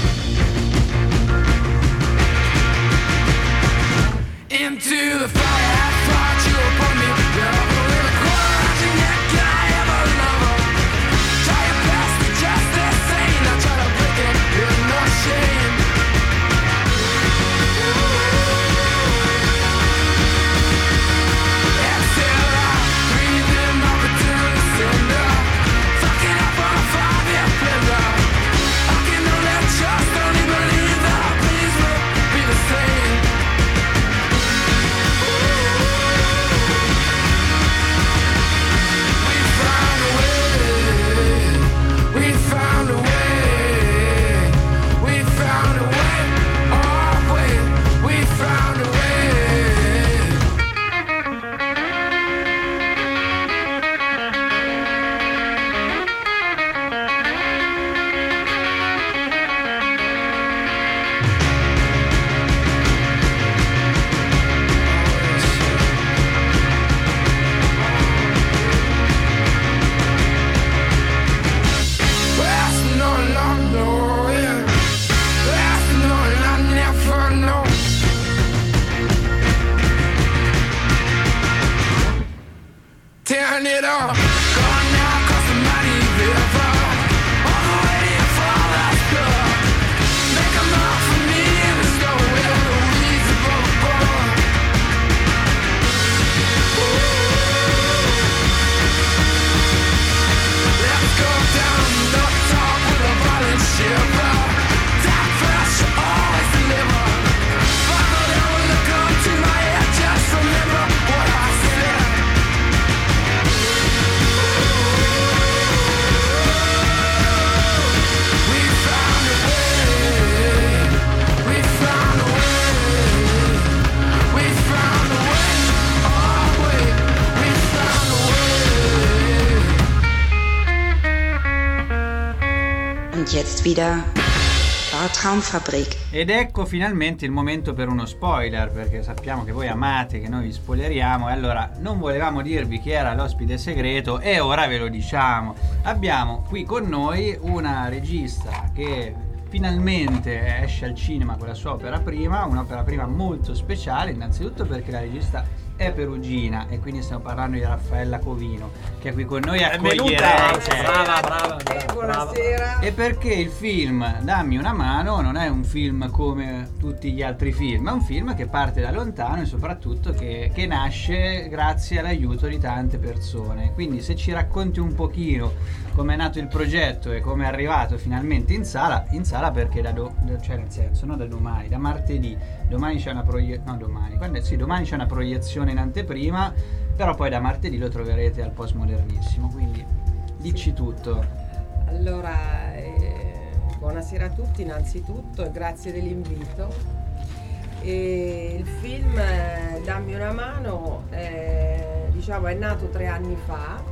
Into the fire, I thought you were put me together with a courage and yet can I ever love her? Try your best to just the same. I try to break it, you're no shame. Und jetzt wieder Bar Traumfabrik. Ed ecco finalmente il momento per uno spoiler, perché sappiamo che voi amate che noi vi spoileriamo, e allora non volevamo dirvi chi era l'ospite segreto e ora ve lo diciamo. Abbiamo qui con noi una regista che finalmente esce al cinema con la sua opera prima, un'opera prima molto speciale, innanzitutto perché la regista è perugina e quindi stiamo parlando di Raffaella Covino, che è qui con noi a accoglierei. Brava, brava, brava. Buonasera. E perché il film Dammi una mano non è un film come tutti gli altri film, è un film che parte da lontano e soprattutto che, che nasce grazie all'aiuto di tante persone. Quindi se ci racconti un pochino come è nato il progetto e come è arrivato finalmente in sala, in sala perché da do, cioè nel senso, non da domani, da martedì, domani c'è una proiezione, no domani, quando, sì, domani c'è una proiezione in anteprima, però poi da martedì lo troverete al Postmodernissimo, quindi dici sì. tutto. Allora, eh, buonasera a tutti innanzitutto e grazie dell'invito. E il film eh, Dammi una mano eh, diciamo è nato tre anni fa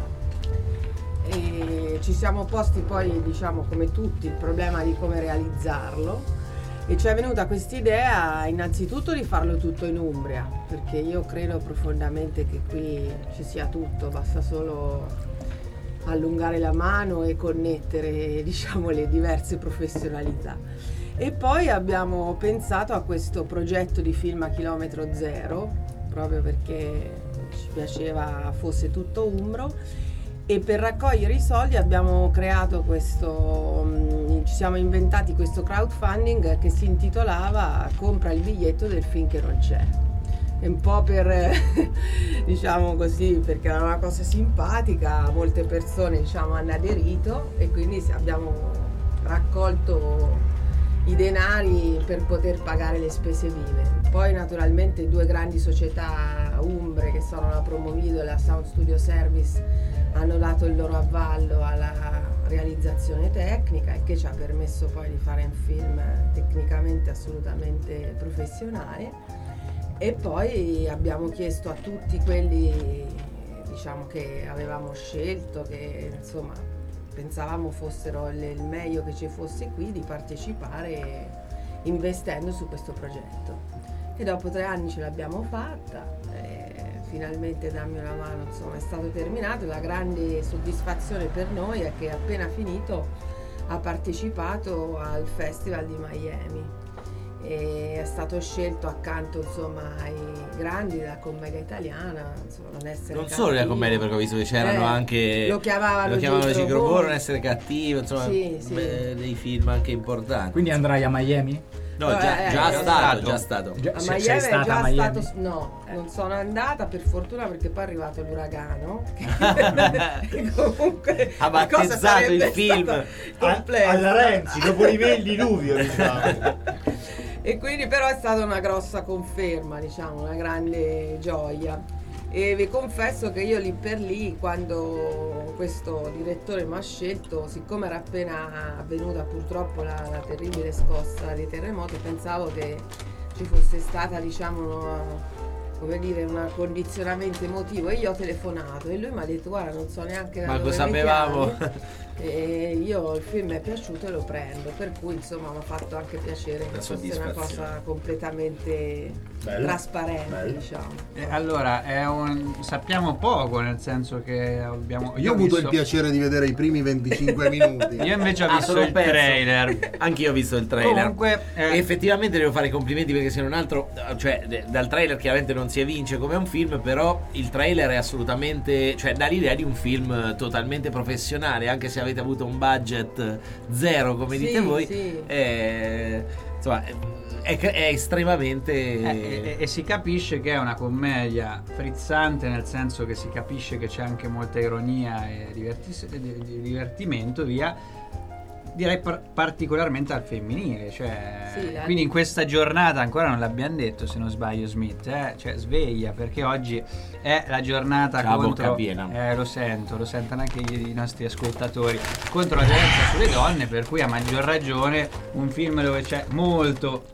e ci siamo posti poi, diciamo come tutti, il problema di come realizzarlo, e ci è venuta quest'idea innanzitutto di farlo tutto in Umbria, perché io credo profondamente che qui ci sia tutto, basta solo allungare la mano e connettere, diciamo, le diverse professionalità. E poi abbiamo pensato a questo progetto di film a chilometro zero, proprio perché ci piaceva fosse tutto umbro, e per raccogliere i soldi abbiamo creato questo, mh, ci siamo inventati questo crowdfunding che si intitolava Compra il biglietto del film che non c'è. È un po' per, diciamo così, perché era una cosa simpatica, molte persone, diciamo, hanno aderito e quindi abbiamo raccolto i denari per poter pagare le spese vive. Poi naturalmente due grandi società umbre che sono la Promovido e la Sound Studio Service hanno dato il loro avvallo alla realizzazione tecnica, e che ci ha permesso poi di fare un film tecnicamente assolutamente professionale. E poi abbiamo chiesto a tutti quelli, diciamo, che avevamo scelto, che insomma pensavamo fossero il, il meglio che ci fosse qui, di partecipare investendo su questo progetto. E dopo tre anni ce l'abbiamo fatta, e finalmente Dammi una mano, insomma, è stato terminato. La grande soddisfazione per noi è che appena finito ha partecipato al Festival di Miami e è stato scelto accanto, insomma, ai grandi della commedia italiana, insomma, non essere non cattivo. Solo la commedia, perché ho visto che c'erano eh, anche lo chiamavano, lo chiamavano Gigro Gigro Borro, Borro, Non essere cattivo, insomma, sì, sì. beh, dei film anche importanti. Quindi andrai a Miami? No, No, già, eh, già eh, stato, eh, già stato. Già- A se- Miami sei è stata già a Miami? stato, no, non sono andata per fortuna, perché poi è arrivato l'uragano che comunque Ha la cosa battezzato sarebbe il film. stata complessa. Alla Renzi, dopo di me il diluvio, diciamo. E quindi però è stata una grossa conferma, diciamo, una grande gioia. E vi confesso che io lì per lì, quando questo direttore mi ha scelto, siccome era appena avvenuta purtroppo la, la terribile scossa dei terremoti, pensavo che ci fosse stata, diciamo, una, come dire, un condizionamento emotivo, e io ho telefonato e lui mi ha detto: guarda, non so neanche da Ma dove lo sapevamo. mi chiami, e io il film mi è piaciuto e lo prendo, per cui insomma mi ha fatto anche piacere che La fosse una soddisfazione. cosa completamente Bello. trasparente, Bello. diciamo. E allora è un, sappiamo poco, nel senso che abbiamo Io ho avuto il piacere di vedere i primi venticinque minuti. Io invece ho Ah, visto solo il un pezzo. trailer. Anch'io ho visto il trailer. Comunque, eh, E effettivamente devo fare i complimenti, perché se non altro, cioè, de- dal trailer chiaramente non si evince come un film, però il trailer è assolutamente, cioè, dà l'idea di un film totalmente professionale, anche se avete avuto un budget zero, come Sì, dite voi. sì. È, insomma, è, è estremamente Eh, e, e si capisce che è una commedia frizzante, nel senso che si capisce che c'è anche molta ironia e divertis- di- di- divertimento, via. Direi par- particolarmente al femminile, cioè, Sì, la- quindi in questa giornata, ancora non l'abbiamo detto se non sbaglio Smith, eh? Cioè sveglia, perché oggi è la giornata C'ha la contro, bocca piena. eh, lo sento, lo sentono anche i, i nostri ascoltatori, contro la violenza sulle donne, per cui a maggior ragione un film dove c'è molto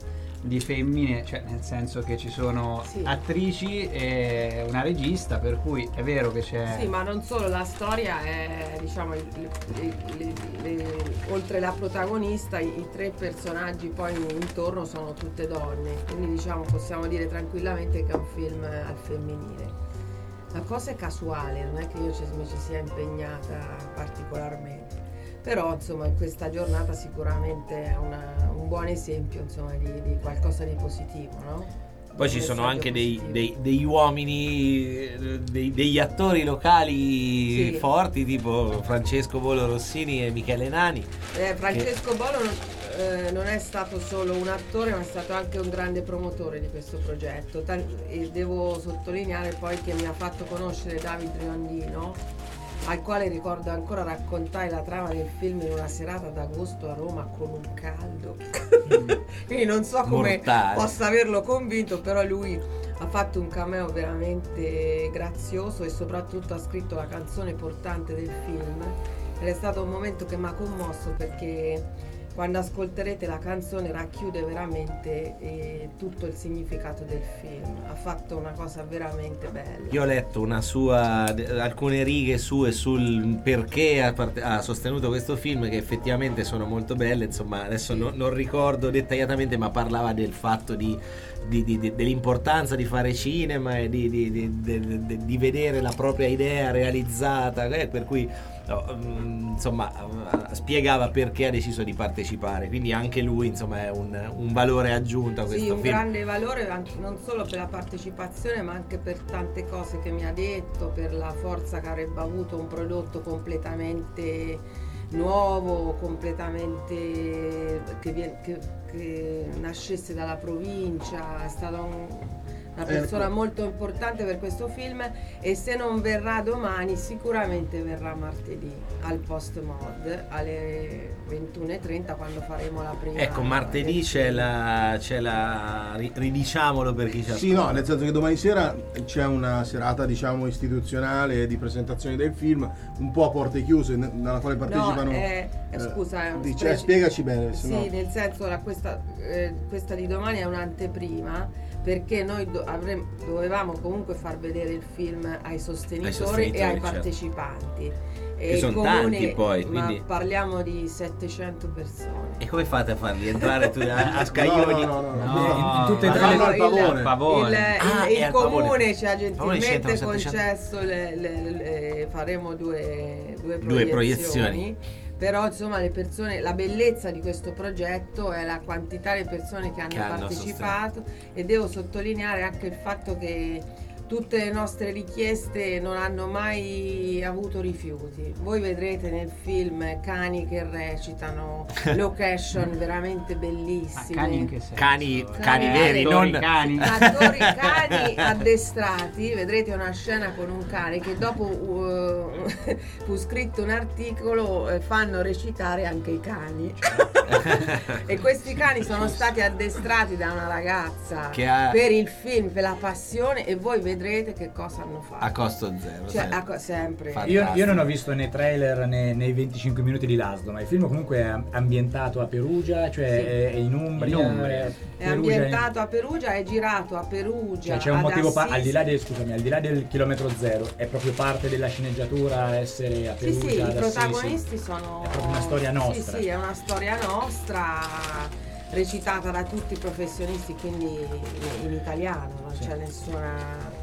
di femmine, cioè nel senso che ci sono Sì. attrici e una regista, per cui è vero che c'è... Sì, ma non solo, la storia è, diciamo, il- le- le- le- oltre la protagonista, i, i tre personaggi poi intorno sono tutte donne, quindi diciamo possiamo dire tranquillamente che è un film al femminile. La cosa è casuale, non è che io ci, mi ci sia impegnata particolarmente, però insomma in questa giornata sicuramente è una- un buon esempio, insomma, di, di qualcosa di positivo, no? Poi ci sono anche dei, dei- degli uomini, eh, dei- degli attori locali Sì. forti, tipo Francesco Volo Rossini e Michele Nani. Eh, Francesco Bolo non, eh, non è stato solo un attore, ma è stato anche un grande promotore di questo progetto. Tan- e devo sottolineare poi che mi ha fatto conoscere David Riondino, al quale ricordo ancora raccontai la trama del film in una serata d'agosto a Roma con un caldo. Quindi non so come Mortale. possa averlo convinto, però lui ha fatto un cameo veramente grazioso e soprattutto ha scritto la canzone portante del film. Ed è stato un momento che mi ha commosso, perché quando ascolterete la canzone racchiude veramente eh, tutto il significato del film. Ha fatto una cosa veramente bella. Io ho letto una sua, de- alcune righe sue sul perché ha, part- ha sostenuto questo film, che effettivamente sono molto belle. Insomma, adesso no- non ricordo dettagliatamente, ma parlava del fatto di, di- di- di- dell'importanza di fare cinema e di, di- di- di- di- di vedere la propria idea realizzata, eh, per cui no, mm, insomma eh, spiegava perché ha deciso di partecipare. Quindi anche lui, insomma, è un, un valore aggiunto a questo Sì, un film. grande valore anche- non solo per la partecipazione, ma anche per tante cose che mi ha detto, per la forza che avrebbe avuto un prodotto completamente nuovo, completamente che, vie- che- che nascesse dalla provincia. È stata un- una persona Ecco. molto importante per questo film, e se non verrà domani sicuramente verrà martedì al Post Mod alle ventuno e trenta, quando faremo la prima. Ecco, martedì del c'è film. la, c'è la ri- ridiciamolo per chi ci Sì, ascolta. no, nel senso che domani sera c'è una serata, diciamo, istituzionale di presentazione del film, un po' a porte chiuse, n- nella quale partecipano. No, eh, eh, eh, scusa, è un dice- specie- spiegaci bene, se Sì, no. nel senso la, questa, eh, questa di domani è un'anteprima, perché noi do- avrem- dovevamo comunque far vedere il film ai sostenitori, sostenitori, e ai certo. partecipanti. Che E il sono comune- tanti poi, ma quindi- parliamo di settecento persone. E come fate a farli entrare tu a, a scaglioni? No, no, no, no. No, in tutte e ma tre fanno le- al pavone. Il, Pavone. il- Ah, il è al comune Pavone. ci ha Pavone gentilmente c'entrano settecento. concesso le, le- le- faremo due, due Due proiezioni. proiezioni. Però insomma le persone, la bellezza di questo progetto è la quantità di persone che hanno, Che hanno partecipato, e devo sottolineare anche il fatto che tutte le nostre richieste non hanno mai avuto rifiuti. Voi vedrete nel film cani che recitano, location veramente bellissime. Cani in che senso? Cani, Cani cani veri, attori, non cani. Attori cani addestrati. Vedrete una scena con un cane che dopo uh, fu scritto un articolo, eh, fanno recitare anche i cani. E questi cani sono stati addestrati da una ragazza Che ha- per il film, per la passione, e voi vedrete che cosa hanno fatto. a costo zero. Cioè, sai. a co- sempre. Fantastico. Io, io non ho visto né trailer né nei venticinque minuti di Laszlo, ma il film comunque è ambientato a Perugia, cioè Sì. è è in Umbria. In Umbria. è È Perugia- ambientato a Perugia, è girato a Perugia. Cioè c'è un ad motivo, pa- Assisi. al di là del, scusami, al di là del chilometro zero, è proprio parte della sceneggiatura essere a Sì, Perugia. sì, i ad Assisi. protagonisti sono... È proprio una storia nostra. Sì, sì, è una storia nostra, recitata da tutti i professionisti, quindi in, in italiano, non Sì. c'è nessuna,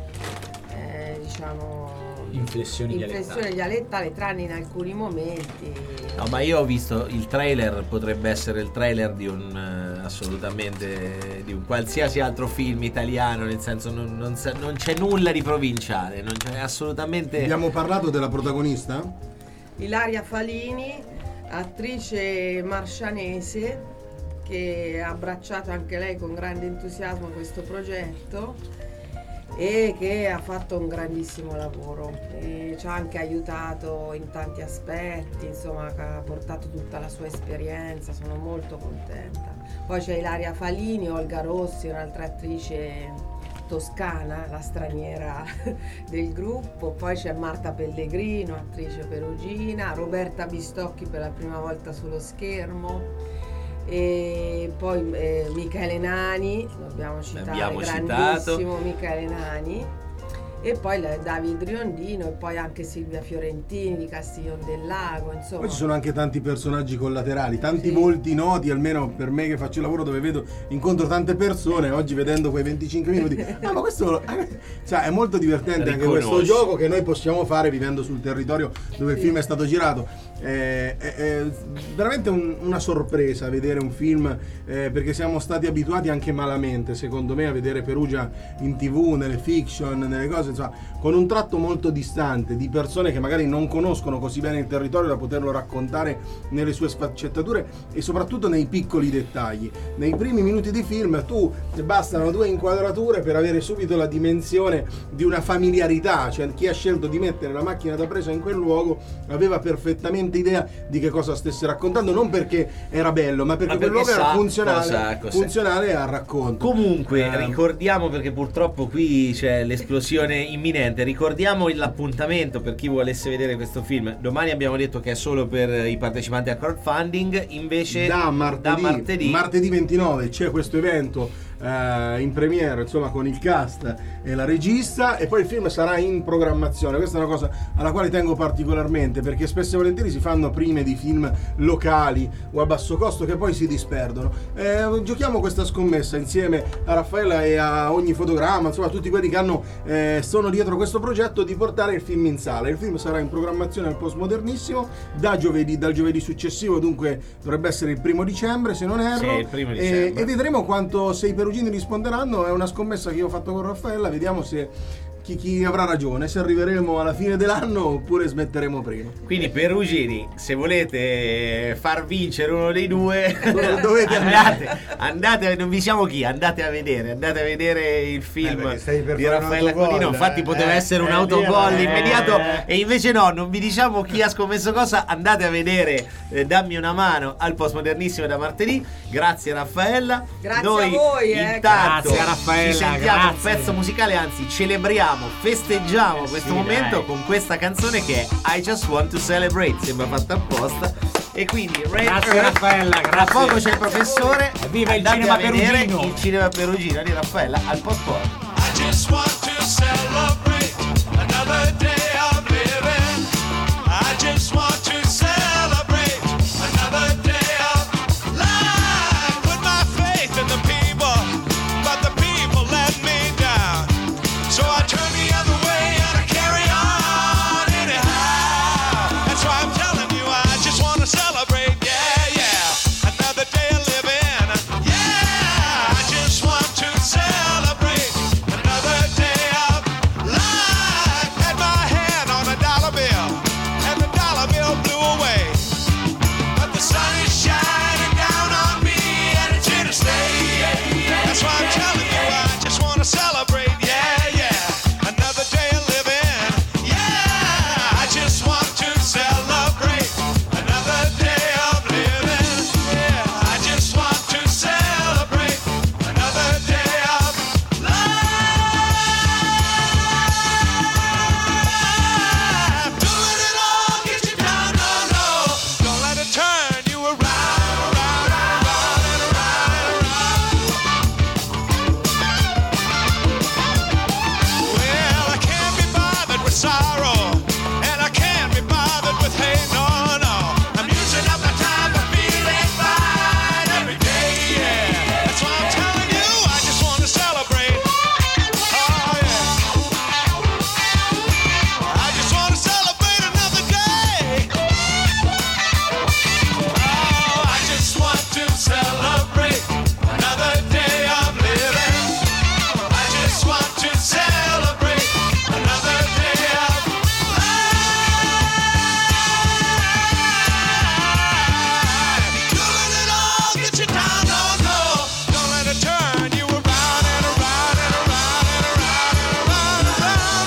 eh, diciamo... Inflessioni inflessione dialettale, tranne in alcuni momenti. No, ma io ho visto il trailer, potrebbe essere il trailer di un eh, assolutamente di un qualsiasi altro film italiano, nel senso non, non sa- non c'è nulla di provinciale, non c'è assolutamente. Abbiamo parlato della protagonista? Ilaria Falini, attrice marscianese, che ha abbracciato anche lei con grande entusiasmo questo progetto e che ha fatto un grandissimo lavoro, e ci ha anche aiutato in tanti aspetti, insomma ha portato tutta la sua esperienza, sono molto contenta. Poi c'è Ilaria Falini, Olga Rossi, un'altra attrice toscana, la straniera del gruppo, poi c'è Marta Pellegrino, attrice perugina, Roberta Bistocchi per la prima volta sullo schermo, E poi eh, Michele Nani, dobbiamo citare, Abbiamo grandissimo Michele Nani. E poi la- David Riondino e poi anche Silvia Fiorentini di Castiglion del Lago, insomma. Poi ci sono anche tanti personaggi collaterali, tanti volti noti, almeno per me che faccio il lavoro dove vedo, incontro tante persone. Oggi vedendo quei venticinque minuti, ah, ma questo cioè, è molto divertente anche Riconosci. questo gioco che noi possiamo fare vivendo sul territorio dove il film è stato girato. È, è- è veramente un- una sorpresa vedere un film, eh, perché siamo stati abituati anche malamente, secondo me, a vedere Perugia in tv, nelle fiction, nelle cose, insomma, con un tratto molto distante di persone che magari non conoscono così bene il territorio da poterlo raccontare nelle sue sfaccettature e soprattutto nei piccoli dettagli. Nei primi minuti di film tu bastano due inquadrature per avere subito la dimensione di una familiarità, cioè chi ha scelto di mettere la macchina da presa in quel luogo aveva perfettamente idea di che cosa stesse raccontando, non perché era bello, ma perché Ma quel perché luogo era sa funzionale, cosa- cos'è. funzionale al racconto. Comunque, Eh, ricordiamo, perché purtroppo qui c'è l'esplosione imminente, ricordiamo l'appuntamento per chi volesse vedere questo film. Domani abbiamo detto che è solo per i partecipanti al crowdfunding, invece da martedì, da martedì martedì ventinove c'è questo evento eh, in premiere, insomma, con il cast e la regista, e poi il film sarà in programmazione. Questa è una cosa alla quale tengo particolarmente, perché spesso e volentieri si fanno prime di film locali o a basso costo che poi si disperdono. Eh, giochiamo questa scommessa insieme a Raffaella e a ogni fotogramma, insomma a tutti quelli che hanno eh, sono dietro questo progetto, di portare il film in sala. Il film sarà in programmazione al Postmodernissimo da giovedì, dal giovedì successivo, dunque dovrebbe essere il primo dicembre se non erro. Sì, il primo E- dicembre. e vedremo quanto, se i perugini risponderanno. È una scommessa che io ho fatto con Raffaella, vediamo se chi, chi avrà ragione, se arriveremo alla fine dell'anno oppure smetteremo prima. Quindi Perugini, se volete far vincere uno dei due, dovete andate, andate a- non vi siamo chi, andate a vedere, andate a vedere il film perché stai per di fare un Raffaella autogol, Codino. Infatti eh, poteva eh, essere un eh, autogol eh, immediato, eh. e invece no, non vi diciamo chi ha scommesso cosa. Andate a vedere eh, Dammi una mano al Postmodernissimo da martedì. Grazie Raffaella. Grazie Noi a voi, eh. intanto Grazie, Raffaella, ci sentiamo un grazie. pezzo musicale, anzi celebriamo, festeggiamo questo sì, momento dai. con questa canzone che è I Just Want to Celebrate, sembra fatta apposta. E quindi Red Grazie, Earth. Raffaella, Tra grazie. poco c'è il professore. Viva il Andate cinema a vedere perugino. il cinema perugino di Raffaella al Postport. I just want to celebrate another day of living. I just want to celebrate another day of life with my faith in the people, but the people let me down. So I turn the other way and I carry on anyhow. That's why I'm telling you I just want to celebrate, yeah, yeah, another day of living. Yeah, I just want to celebrate another day of life. Had my hand on a dollar bill and the dollar bill blew away. But the sun is shining down on me and it's here to stay. That's why I'm telling you I just want to celebrate, yeah, yeah, another day of living. Yeah, I just want to celebrate another day of living. Yeah, I just want to celebrate another day of life. Don't let it all get you down, no, no. Don't let it turn you around, around, around, and around, and around. Well, I can't be bothered with sorrow, and I can't be bothered with hate, no, no. I'm using up my time for feeling fine every day, yeah. That's why I'm telling you, I just want to celebrate. Oh, yeah. I just want to celebrate another day. Oh, I just want to celebrate another day of living. I just want to celebrate another day of life. Don't let it all get you down, no, no. Don't let it turn you around and around and around and around and around and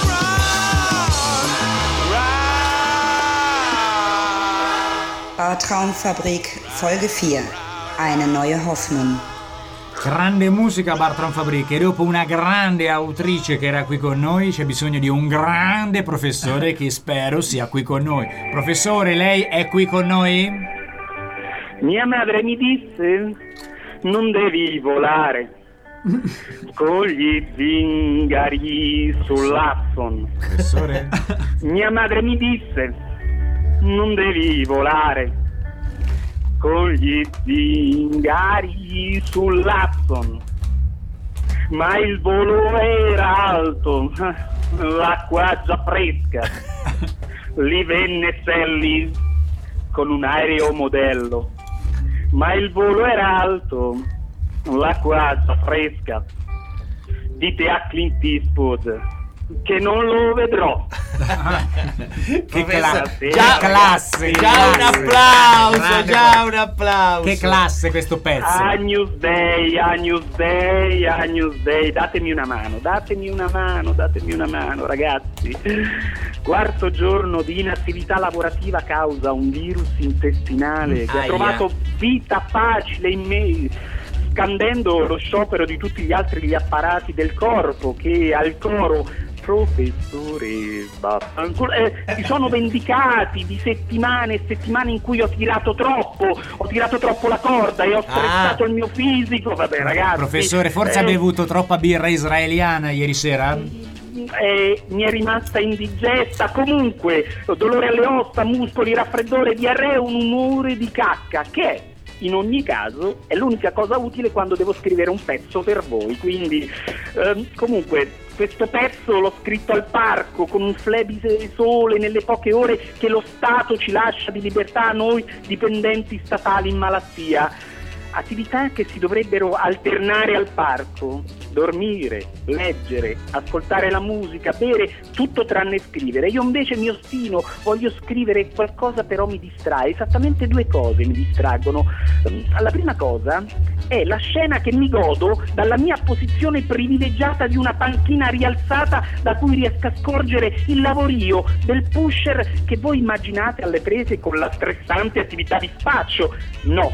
around, around. Bartraumfabrik Folge vier. Eine neue Hoffnung. Grande musica Bartram Fabrik, e dopo una grande autrice che era qui con noi c'è bisogno di un grande professore che spero sia qui con noi. Professore, lei è qui con noi? Mia madre mi disse: non devi volare con gli zingari sull'Hudson. Professore? Mia madre mi disse: non devi volare con gli zingari sull'Hudson. Ma il volo era alto, l'acqua già fresca. Lì venne Sally con un aereo modello. Ma il volo era alto, l'acqua già fresca. Dite a Clint Eastwood che non lo vedrò. Che classe, già, classe, già classe. un applauso, Grande già classe. un applauso. Che classe questo pezzo. Agnus Dei, Agnus Dei, Agnus Dei, datemi una mano, datemi una mano, datemi una mano, ragazzi. Quarto giorno di inattività lavorativa a causa un virus intestinale che Aia. ha trovato vita facile in me, scandendo lo sciopero di tutti gli altri gli apparati del corpo che al coro: professore, vaffanculo, eh, si sono vendicati di settimane e settimane in cui ho tirato troppo, ho tirato troppo la corda e ho stressato Ah. il mio fisico. Vabbè, ragazzi. Professore, forse eh, ha bevuto troppa birra israeliana ieri sera? eh, mi è rimasta indigesta. Comunque, dolore alle ossa, muscoli, raffreddore, diarrea, un umore di cacca che in ogni caso è l'unica cosa utile quando devo scrivere un pezzo per voi. Quindi ehm, comunque questo pezzo l'ho scritto al parco con un flebile di sole nelle poche ore che lo Stato ci lascia di libertà a noi dipendenti statali in malattia. Attività che si dovrebbero alternare al parco: dormire, leggere, ascoltare la musica, bere, tutto tranne scrivere. Io invece mi ostino, voglio scrivere qualcosa, però mi distrae. Esattamente due cose mi distraggono. La prima cosa è la scena che mi godo dalla mia posizione privilegiata di una panchina rialzata da cui riesco a scorgere il lavorio del pusher che voi immaginate alle prese con la stressante attività di spaccio. No,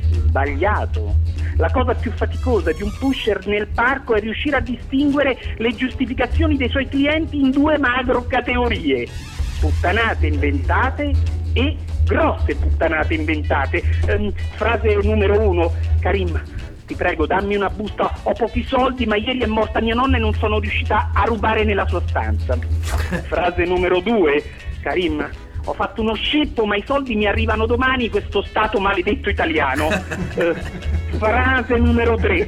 sbagliato. La cosa più faticosa di un pusher nel parco è riuscire a distinguere le giustificazioni dei suoi clienti in due macro categorie: puttanate inventate e grosse puttanate inventate. Ehm, frase numero uno: Karim, ti prego, dammi una busta, ho pochi soldi, ma ieri è morta mia nonna e non sono riuscita a rubare nella sua stanza. Frase numero due: Karim, ho fatto uno scippo, ma i soldi mi arrivano domani, questo stato maledetto italiano. Eh, frase numero tre: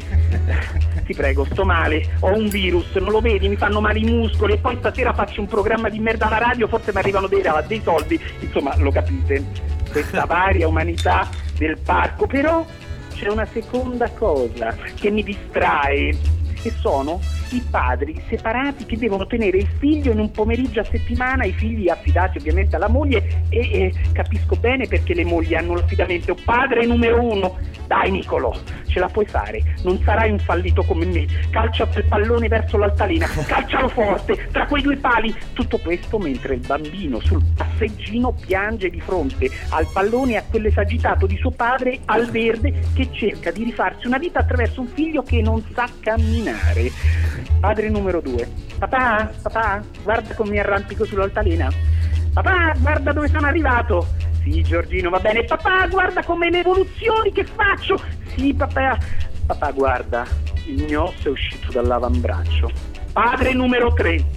ti prego, sto male, ho un virus, non lo vedi, mi fanno male i muscoli e poi stasera faccio un programma di merda alla radio, forse mi arrivano dei, dei soldi. Insomma, lo capite, questa varia umanità del parco. Però c'è una seconda cosa che mi distrae, e sono i padri separati che devono tenere il figlio in un pomeriggio a settimana, i figli affidati ovviamente alla moglie, e, e capisco bene perché le mogli hanno l'affidamento. Padre numero uno: dai Nicolò, ce la puoi fare, non sarai un fallito come me, calcia quel pallone verso l'altalena, calcialo forte tra quei due pali. Tutto questo mentre il bambino sul passeggino piange di fronte al pallone e a quell'esagitato di suo padre al verde che cerca di rifarsi una vita attraverso un figlio che non sa camminare. Padre numero due: papà, papà, guarda come mi arrampico sull'altalena. Papà, guarda dove sono arrivato. Sì, Giorgino, va bene. Papà, guarda come le evoluzioni che faccio. Sì, papà. Papà, guarda, il mio osso è uscito dall'avambraccio. Padre numero tre: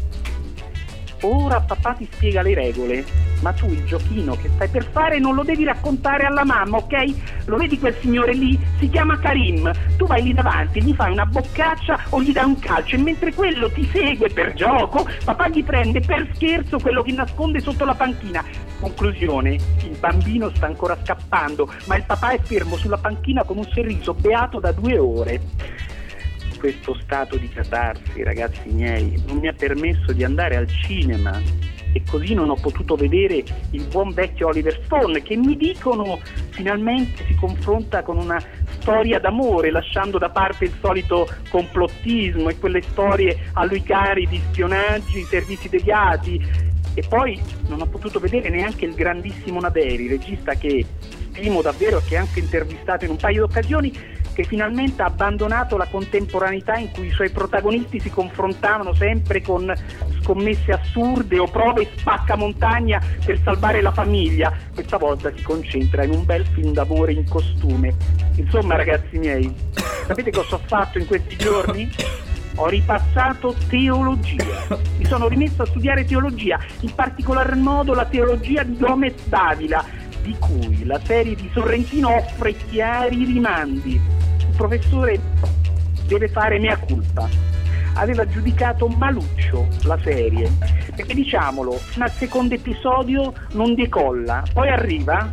ora papà ti spiega le regole, ma tu il giochino che stai per fare non lo devi raccontare alla mamma, ok? Lo vedi quel signore lì? Si chiama Karim. Tu vai lì davanti, gli fai una boccaccia o gli dai un calcio e mentre quello ti segue per gioco, papà gli prende per scherzo quello che nasconde sotto la panchina. Conclusione: il bambino sta ancora scappando, ma il papà è fermo sulla panchina con un sorriso beato da due ore. Questo stato di catarsi, ragazzi miei, non mi ha permesso di andare al cinema e così non ho potuto vedere il buon vecchio Oliver Stone, che mi dicono finalmente si confronta con una storia d'amore, lasciando da parte il solito complottismo e quelle storie a lui cari di spionaggi, servizi deviati. E poi non ho potuto vedere neanche il grandissimo Naveri, regista che stimo davvero, che ho anche intervistato in un paio di occasioni, che finalmente ha abbandonato la contemporaneità in cui i suoi protagonisti si confrontavano sempre con scommesse assurde o prove spaccamontagna per salvare la famiglia. Questa volta si concentra in un bel film d'amore in costume. Insomma, ragazzi miei, sapete cosa ho fatto in questi giorni? Ho ripassato teologia, mi sono rimesso a studiare teologia, in particolar modo la teologia di Gomez Davila, di cui la serie di Sorrentino offre chiari rimandi. Il professore deve fare mea culpa. Aveva giudicato maluccio la serie, perché diciamolo, fino al secondo episodio non decolla, poi arriva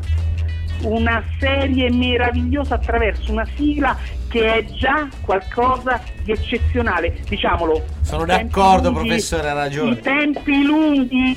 una serie meravigliosa attraverso una sigla che è già qualcosa di eccezionale, diciamolo. Sono d'accordo, professore, ha ragione. I tempi lunghi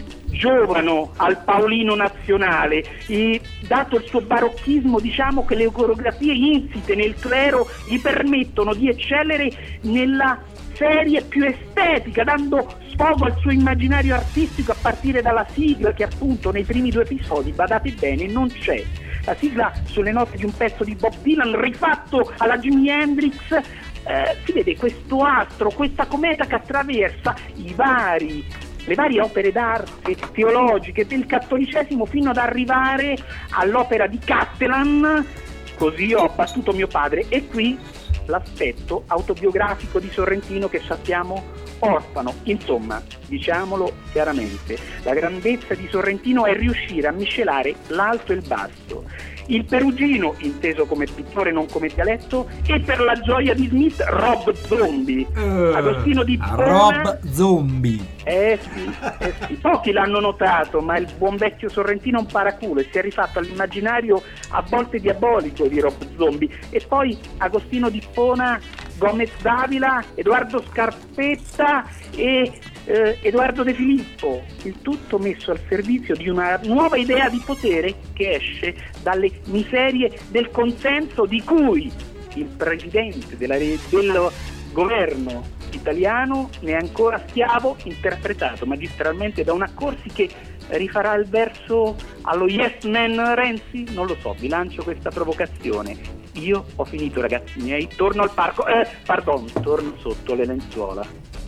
giovano al Paolino nazionale e dato il suo barocchismo, diciamo che le coreografie insite nel clero gli permettono di eccellere nella serie più estetica, dando sfogo al suo immaginario artistico a partire dalla sigla che appunto nei primi due episodi, badate bene, non c'è. La sigla sulle note di un pezzo di Bob Dylan rifatto alla Jimi Hendrix. Eh, si vede questo astro, questa cometa che attraversa i vari le varie opere d'arte teologiche del cattolicesimo fino ad arrivare all'opera di Cattelan. Così ho abbattuto mio padre, e qui l'aspetto autobiografico di Sorrentino che sappiamo orfano. Insomma, diciamolo chiaramente, la grandezza di Sorrentino è riuscire a miscelare l'alto e il basso, il perugino inteso come pittore non come dialetto, e per la gioia di Smith Rob Zombie, uh, Agostino di Ippona. Rob Zombie. Eh sì, eh sì, pochi l'hanno notato, ma il buon vecchio Sorrentino è un paraculo e si è rifatto all'immaginario a volte diabolico di Rob Zombie. E poi Agostino di Ippona, Gomez Davila, Edoardo Scarpetta e eh, Edoardo De Filippo, il tutto messo al servizio di una nuova idea di potere che esce dalle miserie del consenso di cui il presidente della, del governo italiano ne è ancora schiavo, interpretato magistralmente da un Accorsi che rifarà il verso allo Yes Man Renzi? Non lo so, vi lancio questa provocazione. Io ho finito, ragazzi miei, torno al parco, eh, pardon, torno sotto le lenzuola.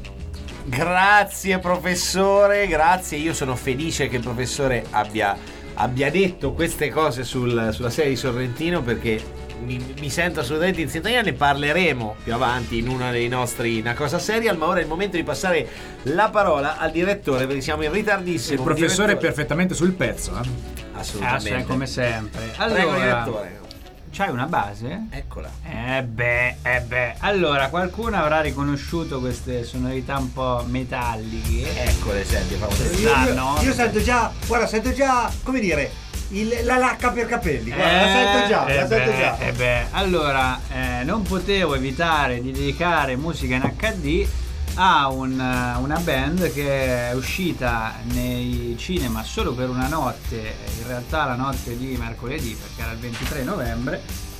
Grazie professore, grazie. Io sono felice che il professore abbia, abbia detto queste cose sul, sulla serie di Sorrentino, perché mi, mi sento assolutamente in sintonia. Ne parleremo più avanti in uno dei nostri Una Cosa Serial, ma ora è il momento di passare la parola al direttore, perché siamo in ritardissimo. Il professore direttore è perfettamente sul pezzo, eh? Assolutamente, eh, come sempre. Allora, prego, direttore. C'hai una base? Eccola. Eh beh, eh beh. Allora, qualcuno avrà riconosciuto queste sonorità un po' metalliche. Eccole, senti, io, io, io sento già, guarda, sento già, come dire, il, la lacca per capelli. Guarda, eh, la sento già, eh la sento beh, già. Eh beh. Allora, eh, non potevo evitare di dedicare musica in acca di a un, una band che è uscita nei cinema solo per una notte, in realtà la notte di mercoledì, perché era il ventitré novembre,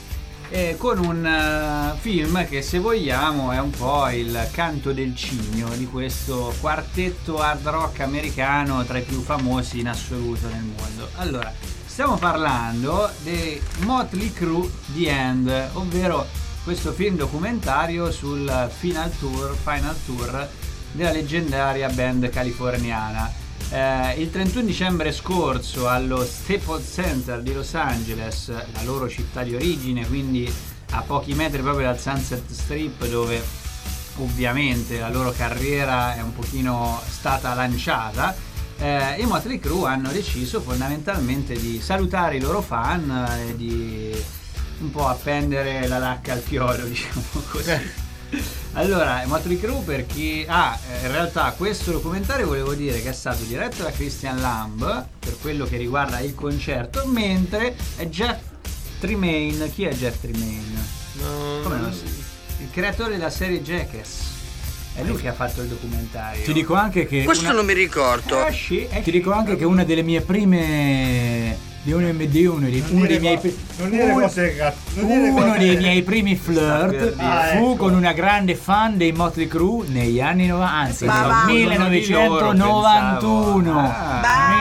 e con un uh, film che, se vogliamo, è un po' il canto del cigno di questo quartetto hard rock americano tra i più famosi in assoluto nel mondo. Allora, stiamo parlando dei Motley Crue The End, ovvero questo film documentario sul final tour, final tour della leggendaria band californiana. Eh, il trentuno dicembre scorso allo Staples Center di Los Angeles, la loro città di origine, quindi a pochi metri proprio dal Sunset Strip, dove ovviamente la loro carriera è un pochino stata lanciata, eh, i Motley Crue hanno deciso fondamentalmente di salutare i loro fan e di un po' appendere la lacca al chiolo, diciamo così. Allora, Motley Crue, per chi ah, in realtà questo documentario volevo dire che è stato diretto da Christian Lamb per quello che riguarda il concerto, mentre è Jeff Tremaine. Chi è Jeff Tremaine? No, come non si il creatore della serie Jackass. È lui che ha fatto il documentario. Ti dico anche che questo una... non mi ricordo. Eh, sì, eh, Ti dico anche che una delle mie prime di uno, di uno, di, uno dei miei pri- non dire uno- cose cazzo, non dire uno cose- dei miei primi flirt Ah, fu ecco. con una grande fan dei Motley Crue negli anni novanta, anzi Ma nel va. millenovecentonovantuno. Ah.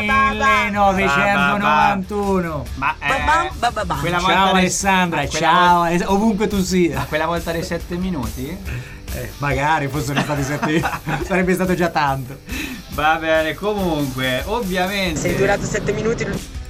millenovecentonovantuno. Ma eh, Ba-bam, ba-ba-bam. quella volta Ciao dei- Alessandra, ma quella ciao, volta- Aless- ovunque tu sia. quella volta dei sette minuti? Eh, magari fossero stati sette, sarebbe stato già tanto. Va bene, comunque, ovviamente. Sei durato sette minuti.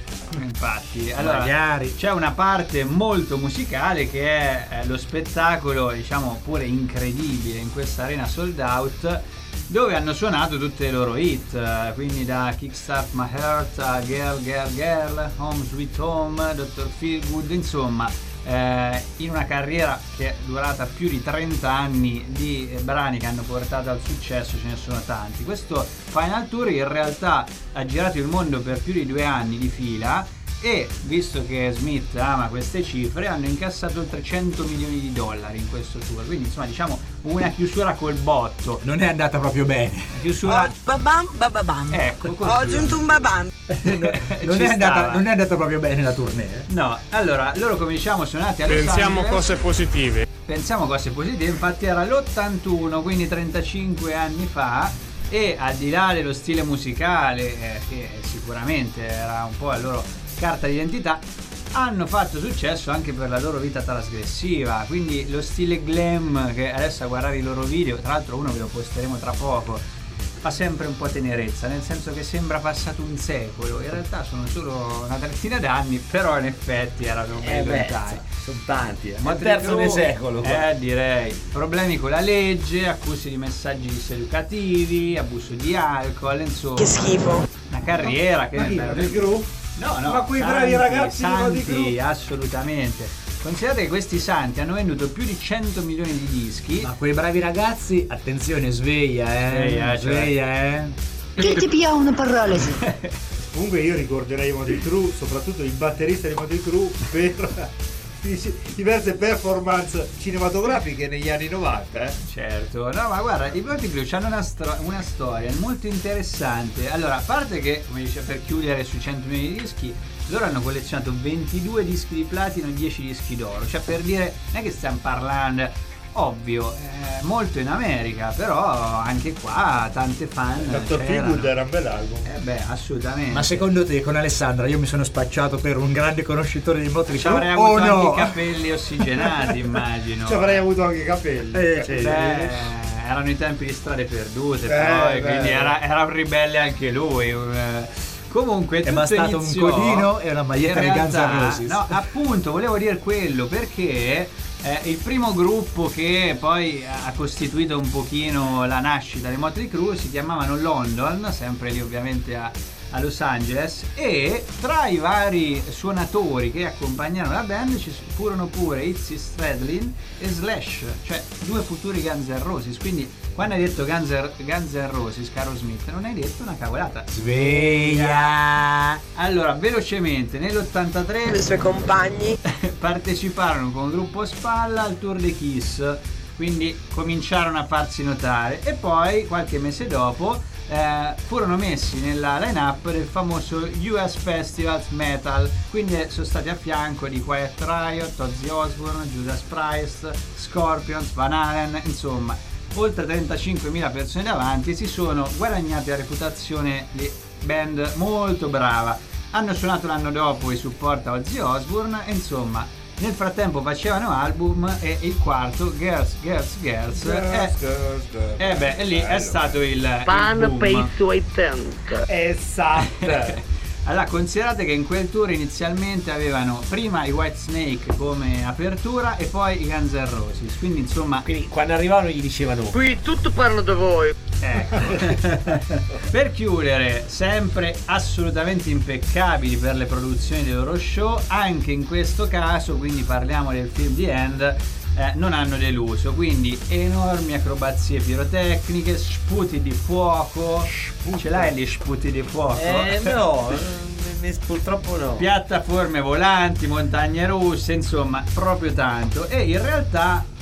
Infatti, allora Magari. c'è una parte molto musicale che è eh, lo spettacolo, diciamo pure incredibile in questa arena sold out, dove hanno suonato tutte le loro hit, eh, quindi da Kickstart My Heart a Girl Girl Girl, Home Sweet Home, doctor Feelgood, insomma, eh, in una carriera che è durata più di trenta anni di eh, brani che hanno portato al successo, ce ne sono tanti. Questo Final Tour in realtà ha girato il mondo per più di due anni di fila e, visto che Smith ama queste cifre, hanno incassato oltre cento milioni di dollari in questo tour, quindi insomma diciamo una chiusura col botto. Non è andata proprio bene. Una chiusura Oh, babam, bababam. ecco così. Ho aggiunto un babam. Non Ci è, andata, stava. non è andata proprio bene la tournée. No, allora loro come diciamo sono nati a Los Pensiamo Angeles. cose positive. Pensiamo cose positive, infatti era l'ottantuno, quindi trentacinque anni fa, e al di là dello stile musicale, eh, che sicuramente era un po' la loro carta d'identità, hanno fatto successo anche per la loro vita trasgressiva, quindi lo stile glam, che adesso a guardare i loro video, tra l'altro uno ve lo posteremo tra poco, fa sempre un po' tenerezza, nel senso che sembra passato un secolo, in realtà sono solo una trentina d'anni, però in effetti erano Eh ben beh, lontani. sono tanti, eh. Ma Un terzo Crue, del secolo. Eh, direi. Problemi con la legge, accuse di messaggi diseducativi, abuso di alcol, insomma. Che schifo. Una carriera che... Ma chi? Motley Crue? No, no, Ma quei santi, bravi ragazzi di Motley santi, Crue? assolutamente. Considerate che questi santi hanno venduto più di cento milioni di dischi. Ma quei bravi ragazzi, attenzione, sveglia, eh. Sveglia, cioè. Sveglia, eh. Che ti pia una paralisi? Comunque io ricorderei Motley Crue, soprattutto il batterista di Motley Crue, per diverse performance cinematografiche negli anni novanta. Eh? Certo, no, ma guarda, i Motley Crue hanno una, stro- una storia molto interessante. Allora, a parte che, come dice, per chiudere sui cento milioni di dischi, loro hanno collezionato ventidue dischi di platino e dieci dischi d'oro. Cioè, per dire, non è che stiamo parlando, ovvio, eh, molto in America, però anche qua tante fan. doctor Feelgood era un bel album. Eh beh, assolutamente. Ma secondo te con Alessandra io mi sono spacciato per un grande conoscitore di Motley ci Crue avrei o avuto no? anche i capelli ossigenati, immagino. Ci avrei avuto anche i capelli. Eh, sì. Beh, erano i tempi di Strade Perdute, Eh, però, e beh. quindi era, era un ribelle anche lui. eh. Comunque, È tutto bastato un iniziò- codino e una maglietta in di Guns N' realtà- Roses. No, appunto, volevo dire quello perché eh, il primo gruppo che poi ha costituito un pochino la nascita dei Motley Crue si chiamavano London, sempre lì ovviamente a, a Los Angeles, e tra i vari suonatori che accompagnarono la band ci furono pure Izzy Stradlin e Slash, cioè due futuri Guns N' Roses. Quindi quando hai detto Guns N', Guns N' Roses, caro Smith, non hai detto una cavolata. Sveglia. Allora, velocemente, nell'ottantatré I suoi compagni. parteciparono con il gruppo Spalla al tour dei Kiss, quindi cominciarono a farsi notare, e poi qualche mese dopo eh, furono messi nella line-up del famoso U S Festivals Metal, quindi sono stati a fianco di Quiet Riot, Ozzy Osbourne, Judas Priest, Scorpions, Van Halen, insomma oltre trentacinquemila persone davanti, e si sono guadagnati la reputazione di band molto brava. Hanno suonato l'anno dopo i supporta Ozzy Osbourne e insomma nel frattempo facevano album, e il quarto, Girls, Girls, Girls, è, eh beh, lì è stato il, il Pan boom. per i suoi tank. Esatto. Allora, considerate che in quel tour inizialmente avevano prima i Whitesnake come apertura e poi i Guns N' Roses, quindi insomma, Quindi quando arrivavano gli dicevano Qui tutto parlo da voi. ecco. Per chiudere, sempre assolutamente impeccabili per le produzioni dei loro show, anche in questo caso, quindi parliamo del film The End, eh, non hanno deluso, quindi enormi acrobazie pirotecniche, sputi di fuoco. Ce l'hai gli sputi di fuoco? Eh no, eh, purtroppo no. Piattaforme volanti, montagne russe, insomma proprio tanto. E in realtà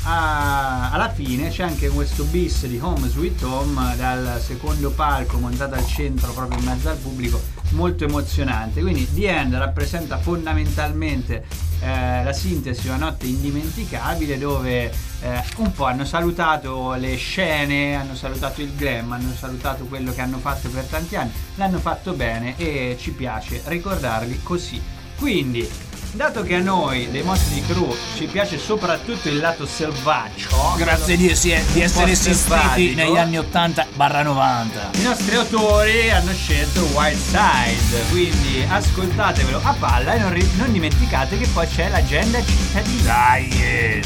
a- alla fine c'è anche questo bis di Home Sweet Home dal secondo palco montato al centro proprio in mezzo al pubblico, molto emozionante. Quindi The End rappresenta fondamentalmente eh, la sintesi di una notte indimenticabile, dove eh, un po' hanno salutato le scene, hanno salutato il glam, hanno salutato quello che hanno fatto per tanti anni, l'hanno fatto bene e ci piace ricordarli così. Quindi, dato che a noi dei Motley Crue ci piace soprattutto il lato selvaggio, Grazie di, sì, di un essere po' esistiti selvatico, negli anni ottanta novanta. i nostri autori hanno scelto Wild Side, quindi ascoltatevelo a palla e non, ri- non dimenticate che poi c'è l'agenda cittadina. Dai!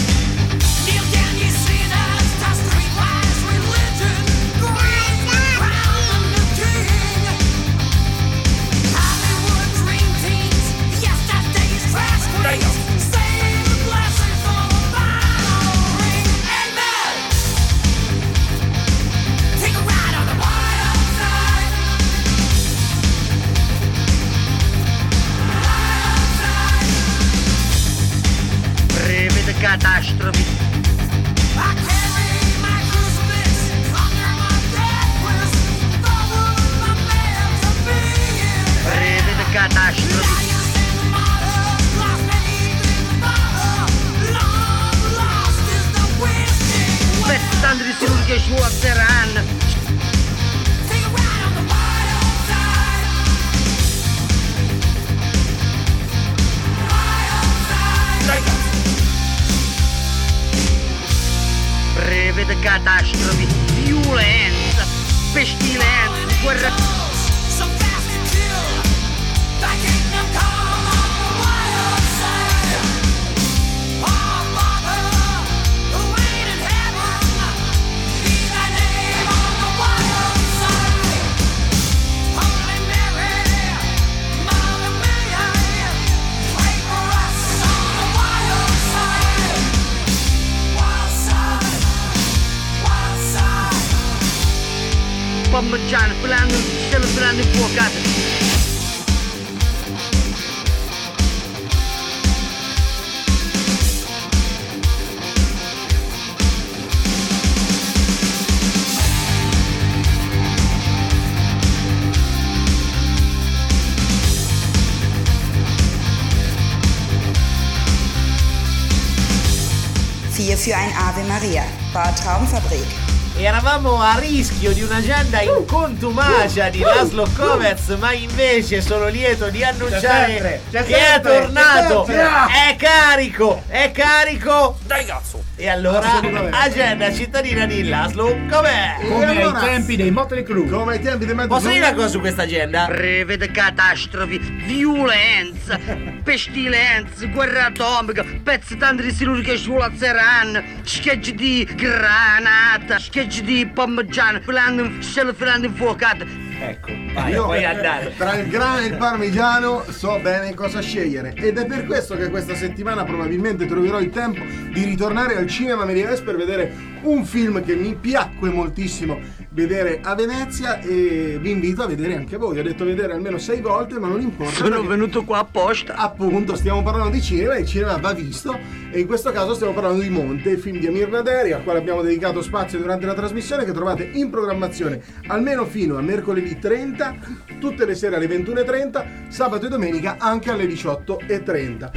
Prevede catastrofi. Prevede catastrofi. Pezzi di sicuro che svuoteranno. Prevede catastrofi, violenza, pestilenza, guerra. Parmigiano, filando, stiamo filando infuocato. Vier für ein Ave Maria, Bar Traumfabrik. Eravamo a rischio di un'agenda in contumacia di Laszlo Kovacs, ma invece sono lieto di annunciare C'è sempre, c'è che è sempre, tornato, c'è sempre. è carico, è carico. Dai cazzo! E allora, agenda cittadina di Laszlo Kovacs. Come E allora- ai tempi dei Motley Crue. Come ai tempi dei Motley Posso dire Crue. una cosa su questa agenda? Prevede catastrofi, violenza, pestilenza, guerra atomica, pezzi tanti di siluri che svuoteranno, scheggi di granata, scheggi di parmigiano, filando, stiamo filando infuocato. Ecco, vai, Io puoi andare. tra il grana e il parmigiano so bene cosa scegliere, ed è per questo che questa settimana probabilmente troverò il tempo di ritornare al cinema Méliès per vedere un film che mi piacque moltissimo vedere a Venezia, e vi invito a vedere anche voi. Ho detto vedere almeno sei volte, ma non importa. Sono perché venuto qua apposta. appunto stiamo parlando di cinema e il cinema va visto, e in questo caso stiamo parlando di Monte, il film di Amir Naderi al quale abbiamo dedicato spazio durante la trasmissione, che trovate in programmazione almeno fino a mercoledì trenta, tutte le sere alle ventuno e trenta, sabato e domenica anche alle diciotto e trenta.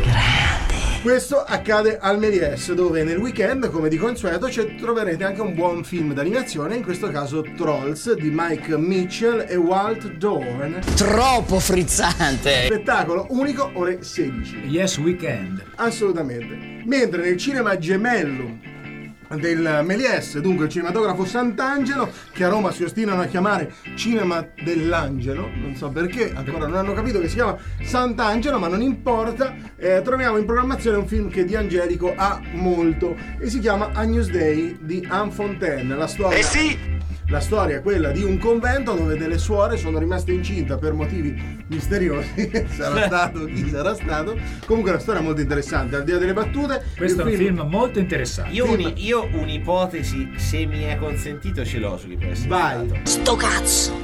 Questo accade al Méliès, dove nel weekend, come di consueto, ci troverete anche un buon film d'animazione, in questo caso Trolls di Mike Mitchell e Walt Dorn. Troppo frizzante! Spettacolo unico, ore sedici. Yes Weekend. Assolutamente. Mentre nel cinema gemello del Méliès, dunque il cinematografo Sant'Angelo, che a Roma si ostinano a chiamare Cinema dell'Angelo, non so perché, ancora non hanno capito che si chiama Sant'Angelo, ma non importa, eh, troviamo in programmazione un film che di angelico ha molto, e si chiama Agnus Dei di Anne Fontaine. La storia... Eh sì! La storia è quella di un convento dove delle suore sono rimaste incinta per motivi misteriosi. Sarà stato chi sarà stato. Comunque è una storia molto interessante, al di là delle battute. Questo il è un film molto interessante. Io, uni- io un'ipotesi, se mi è consentito, ce l'ho su chi può essere Vai. stato. Sto cazzo!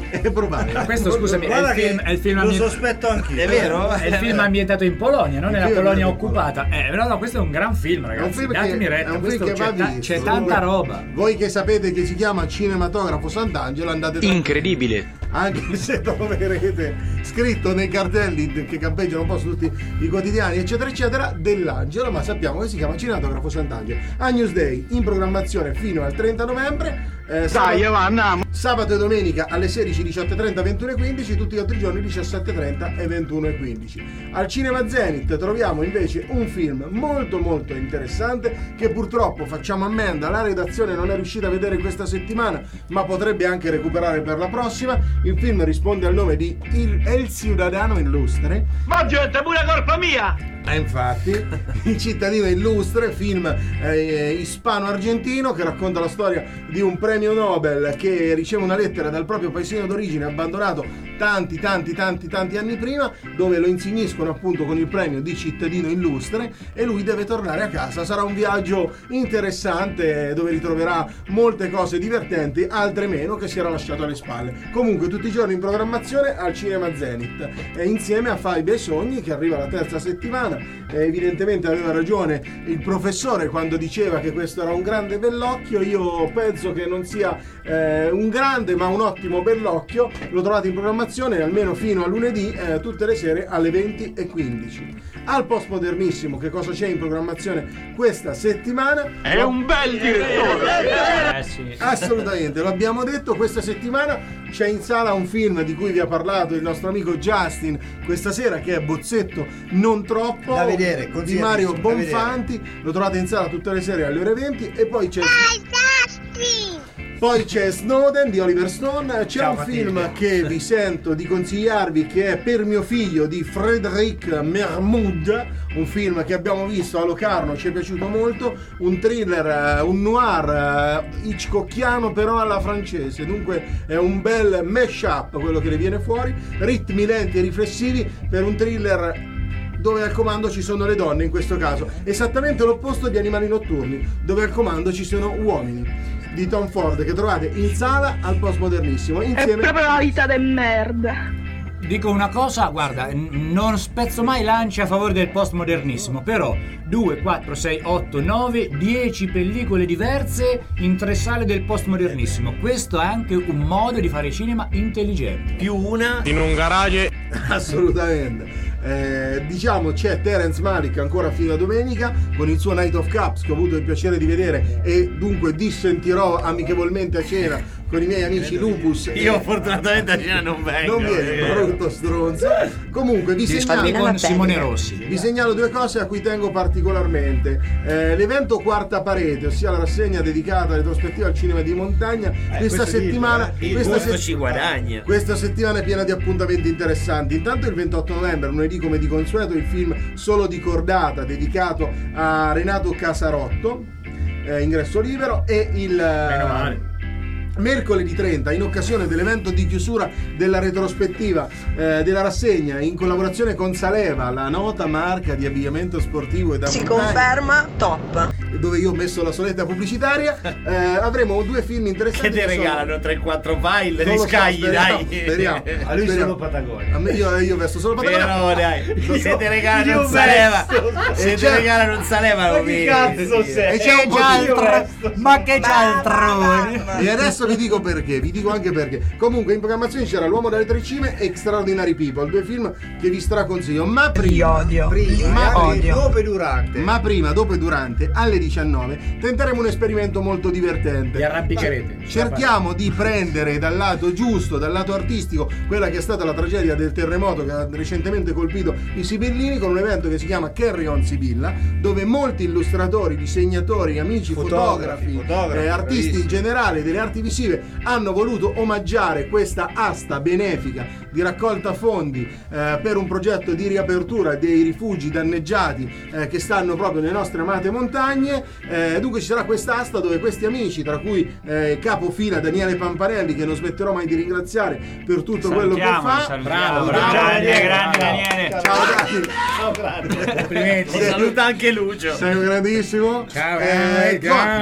È probabile. Ma questo, scusami, è il film, è il film lo ambien- sospetto anch'io. È vero? È il film ambientato in Polonia, non Il nella film Polonia ambientato in occupata. Eh, no, no, questo è un gran film, È un ragazzi. film che, Datemi retta, è un questo film che c'è, va ta- visto. c'è tanta roba. Voi che sapete che si chiama Cinematografo Sant'Angelo, andate Incredibile. anche se troverete scritto nei cartelli che campeggiano un po' su tutti i quotidiani eccetera eccetera dell'Angelo, ma sappiamo che si chiama Cinematografo Sant'Angelo. Agnus Dei in programmazione fino al trenta novembre. Eh, Dai, sabato, andiamo. sabato e domenica alle sedici, diciotto e trenta, ventuno e quindici, tutti gli altri giorni diciassette e trenta e ventuno e quindici. Al Cinema Zenith troviamo invece un film molto molto interessante che purtroppo, facciamo ammenda, la redazione non è riuscita a vedere questa settimana, ma potrebbe anche recuperare per la prossima. Il film risponde al nome di Il, El Ciudadano Illustre. Ma gente, pure colpa mia! E infatti, Il cittadino illustre, film eh, ispano-argentino che racconta la storia di un premio Nobel che riceve una lettera dal proprio paesino d'origine abbandonato tanti tanti tanti tanti anni prima, dove lo insigniscono appunto con il premio di cittadino illustre e lui deve tornare a casa. Sarà un viaggio interessante dove ritroverà molte cose divertenti, altre meno, che si era lasciato alle spalle. Comunque tutti i giorni in programmazione al Cinema Zenith, e insieme a Fai bei sogni che arriva la terza settimana. Eh, evidentemente aveva ragione il professore quando diceva che questo era un grande bellocchio. Io penso che non sia eh, un grande ma un ottimo bellocchio. Lo trovate in programmazione almeno fino a lunedì, eh, tutte le sere alle venti e quindici. Al Postmodernissimo che cosa c'è in programmazione questa settimana? È un bel direttore! Eh sì. Assolutamente, lo abbiamo detto, questa settimana c'è in sala un film di cui vi ha parlato il nostro amico Justin questa sera, che è Bozzetto non troppo, Da vedere, di Mario da Bonfanti. Lo trovate in sala tutte le sere alle ore venti. E poi c'è Poi c'è Snowden di Oliver Stone. C'è Ciao, un Matilde. film che vi sento di consigliarvi che è Per mio figlio di Frédéric Mermoud, un film che abbiamo visto a Locarno, ci è piaciuto molto, un thriller, eh, un noir eh, hitchcockiano però alla francese, dunque è un bel mash-up quello che ne viene fuori, ritmi lenti e riflessivi per un thriller dove al comando ci sono le donne, in questo caso esattamente l'opposto di Animali notturni, dove al comando ci sono uomini, di Tom Ford, che trovate in sala al Postmodernissimo È insieme. proprio la vita de merda. Dico una cosa, guarda, n- non spezzo mai lance a favore del postmodernissimo, però due, quattro, sei, otto, nove, dieci pellicole diverse in tre sale del postmodernissimo. Questo è anche un modo di fare cinema intelligente. Più una in un garage. Assolutamente. Eh, diciamo c'è Terence Malick ancora fino a domenica con il suo Night of Cups, che ho avuto il piacere di vedere e dunque dissentirò amichevolmente a cena con i miei amici Lupus. Io e... fortunatamente a cena non vengo. non viene, brutto stronzo. Comunque vi Ti segnalo spalmi con Simone Rossi. vi segnalo due cose a cui tengo particolarmente. Eh, l'evento Quarta Parete, ossia la rassegna dedicata alla retrospettiva al cinema di montagna, questa questo settimana dillo, eh. Il questa gusto se- ci guadagna. questa settimana è piena di appuntamenti interessanti. Intanto il ventotto novembre, lunedì come di consueto, il film Solo di cordata dedicato a Renato Casarotto, eh, ingresso libero. E il Meno male. mercoledì trenta, in occasione dell'evento di chiusura della retrospettiva eh, della rassegna, in collaborazione con Saleva, la nota marca di abbigliamento sportivo e da Si montagna, conferma top. dove io ho messo la soletta pubblicitaria, eh, avremo due film interessanti. Che ti sono- regalano tre quattro file Non di lo so, scagli, speriamo, dai. speriamo. A lui Speriamo. solo Patagonia. A me, io, io vesto solo Patagonia. Però dai, Lo so. se ti regalano Io un saleva, vesto. se E ti c'è- regalano un saleva lo Ma che vedi. cazzo sei? E c'è un po' di- altro, ma che cialtrone. E adesso vi dico perché, vi dico anche perché. Comunque in programmazione c'era L'uomo dalle tre cime e Extraordinary People, due film che vi straconsiglio. Ma Li prima, odio. prima, Li ma, odio. Dopo e durante. ma prima, dopo e durante, alle diciannove, tenteremo un esperimento molto divertente. Vi arrampicherete. Cerchiamo di prendere dal lato giusto, dal lato artistico, quella che è stata la tragedia del terremoto che ha recentemente colpito i Sibillini, con un evento che si chiama Carry On Sibilla, dove molti illustratori, disegnatori, amici, Fotografi, fotografi, fotografi, eh, artisti in bravissimi. generale delle arti visive hanno voluto omaggiare questa asta benefica di raccolta fondi eh, per un progetto di riapertura dei rifugi danneggiati eh, che stanno proprio nelle nostre amate montagne. Eh, dunque ci sarà quest'asta dove questi amici, tra cui eh, capofila Daniele Pampanelli, che non smetterò mai di ringraziare per tutto quello che fa. Bravo, bravo, grande, grande Daniele. Ciao Daniele. Ciao, grande. Complimenti. Saluta anche Lucio. Sei un grandissimo. Ciao, Eh,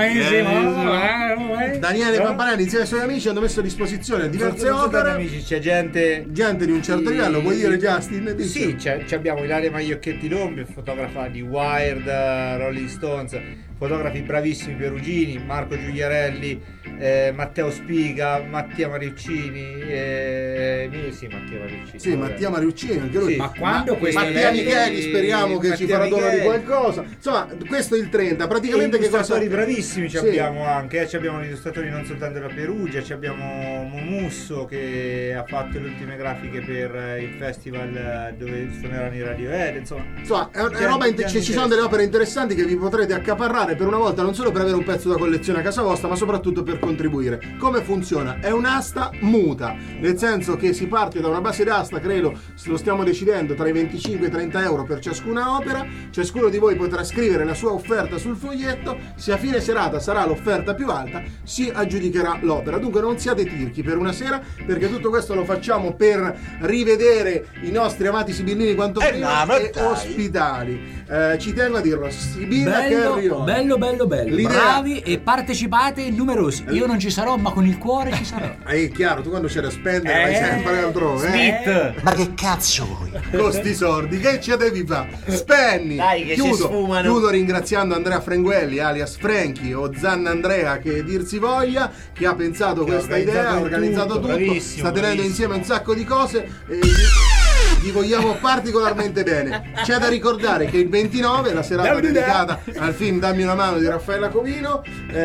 grandissimo. Daniele Pampanelli insieme ai suoi amici hanno messo a disposizione diverse Non soltanto opere. amici, c'è gente Gente di un certo livello, vuoi dire Justin? Dici? Sì, c'è, c'è abbiamo Ilaria Magliocchetti Lombi, fotografa di Wired, eh, Rolling Stones, fotografi bravissimi perugini, Marco Giuliarelli, eh, Matteo Spiga, Mattia Mariuccini, eh, eh, sì Mattia Mariuccini. Sì, Mattia Mariuccini, anche lui. Sì. Ma quando Ma- questi Mattia eventi- Micheli, speriamo che ci Mattia farà dono di Micheli. qualcosa. Insomma, questo è il trenta. Praticamente E che cosa? illustratori bravissimi ci Sì. abbiamo anche, eh, ci abbiamo gli illustratori non soltanto della Perugia, ci abbiamo Momusso che ha fatto le ultime grafiche per eh, il festival eh, dove suoneranno i Radiohead, insomma. Insomma, è, è Gente- roba inte- gente ci, ci sono delle opere interessanti che vi potrete accaparrare per una volta, non solo per avere un pezzo da collezione a casa vostra, ma soprattutto per contribuire. Come funziona? È un'asta muta, nel senso che si parte da una base d'asta, credo, se lo stiamo decidendo, tra i venticinque e i trenta euro per ciascuna opera. Ciascuno di voi potrà scrivere la sua offerta sul foglietto. Se a fine serata sarà l'offerta più alta, si aggiudicherà l'opera. Dunque non siate tirchi per una sera, perché tutto questo lo facciamo per rivedere i nostri amati sibillini quanto Eh, prima no, ma e dai. ospitali. Eh, ci tengo a dirlo, Sibilla Bello, Carrion. bello, bello, bello. L'idea- Bravi e partecipate numerosi. Io non ci sarò, ma con il cuore ci sarò. È chiaro, tu quando c'è da spendere vai Eh, sempre altrove. eh? Smith. Ma che cazzo vuoi? Con sti sordi, che ci devi fare? Spenni! Dai, che ci chiudo, sfumano. chiudo ringraziando Andrea Frenguelli, alias Franchi, o Zanna Andrea, che dir si voglia, che ha pensato Che ha questa idea, ha organizzato organizzato tutto, tutto, bravissimo, sta tenendo bravissimo. insieme un sacco di cose e gli, gli vogliamo particolarmente bene. C'è da ricordare che il ventinove, la serata dedicata al film Dammi una mano di Raffaella Covino.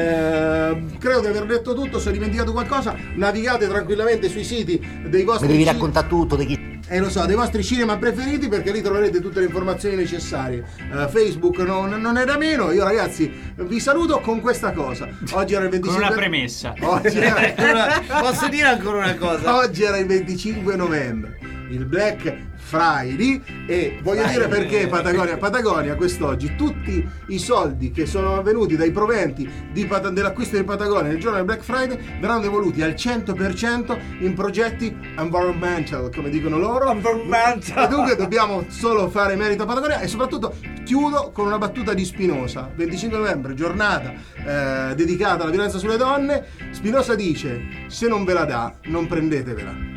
Eh, credo di aver detto tutto. Se ho dimenticato qualcosa, navigate tranquillamente sui siti dei vostri Mi devi ci- raccontare tutto di chi. eh, lo so, dei vostri cinema preferiti, perché lì troverete tutte le informazioni necessarie. Eh, Facebook non, non è da meno. Io ragazzi vi saluto con questa cosa. Oggi era il Con venticinque una premessa. Oggi era, Posso dire ancora una cosa? oggi era il venticinque novembre, il Black Friday, e voglio dire perché Patagonia Patagonia quest'oggi tutti i soldi che sono venuti dai proventi di Pat- dell'acquisto di Patagonia nel giorno del Black Friday verranno devoluti al cento per cento in progetti environmental, come dicono loro. E dunque dobbiamo solo fare merito a Patagonia. E soprattutto chiudo con una battuta di Spinoza. venticinque novembre, giornata eh, dedicata alla violenza sulle donne. Spinoza dice: se non ve la dà, non prendetevela.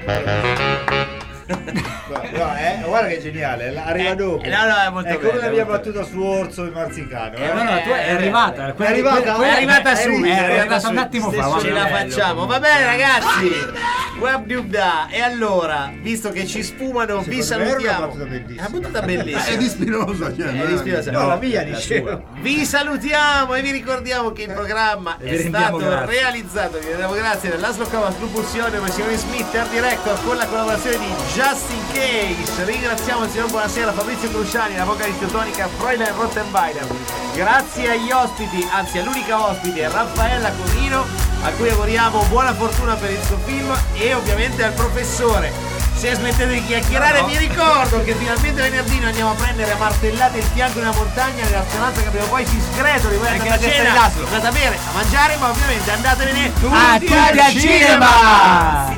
No, eh, guarda che geniale, arriva Eh, dopo. no, no, è molto è come bello, la è mia molto battuta su Orso e Marzicano. Eh, no, no, tu è arrivata. È arrivata, quella- È arrivata è su, ri- è è arrivata un su. attimo fa. Ce guarda. la Bello. facciamo, va bene ragazzi. Web Dubda. E allora, visto che ci sfumano, vi Secondo me era una salutiamo. battuta bellissima. È una battuta bellissima. È di Spinoza, cioè, È di Spinoza. No, la mia, la dicevo. sua. Vi salutiamo e vi ricordiamo che il programma E vi è rendiamo stato grazie. realizzato, vi rendiamo grazie dall'Aslo Cava Propulsione, come signori Smith Air Director, con la collaborazione di Just In Case. Ringraziamo il signor Buonasera Fabrizio Cruciani, la vocalista tonica Fräulein Rottenweiler. Grazie agli ospiti, anzi all'unica ospite Raffaella Covino, a cui auguriamo buona fortuna per il suo film, e ovviamente al professore. Se smettete di chiacchierare, No, no. vi ricordo che finalmente venerdì noi andiamo a prendere a martellate il fianco di una montagna nella speranza che prima o poi si scretoli. Voi andate a Perché la testa cena, di Laszlo. andate a bere, a mangiare, ma ovviamente andatevene A tutti al cinema!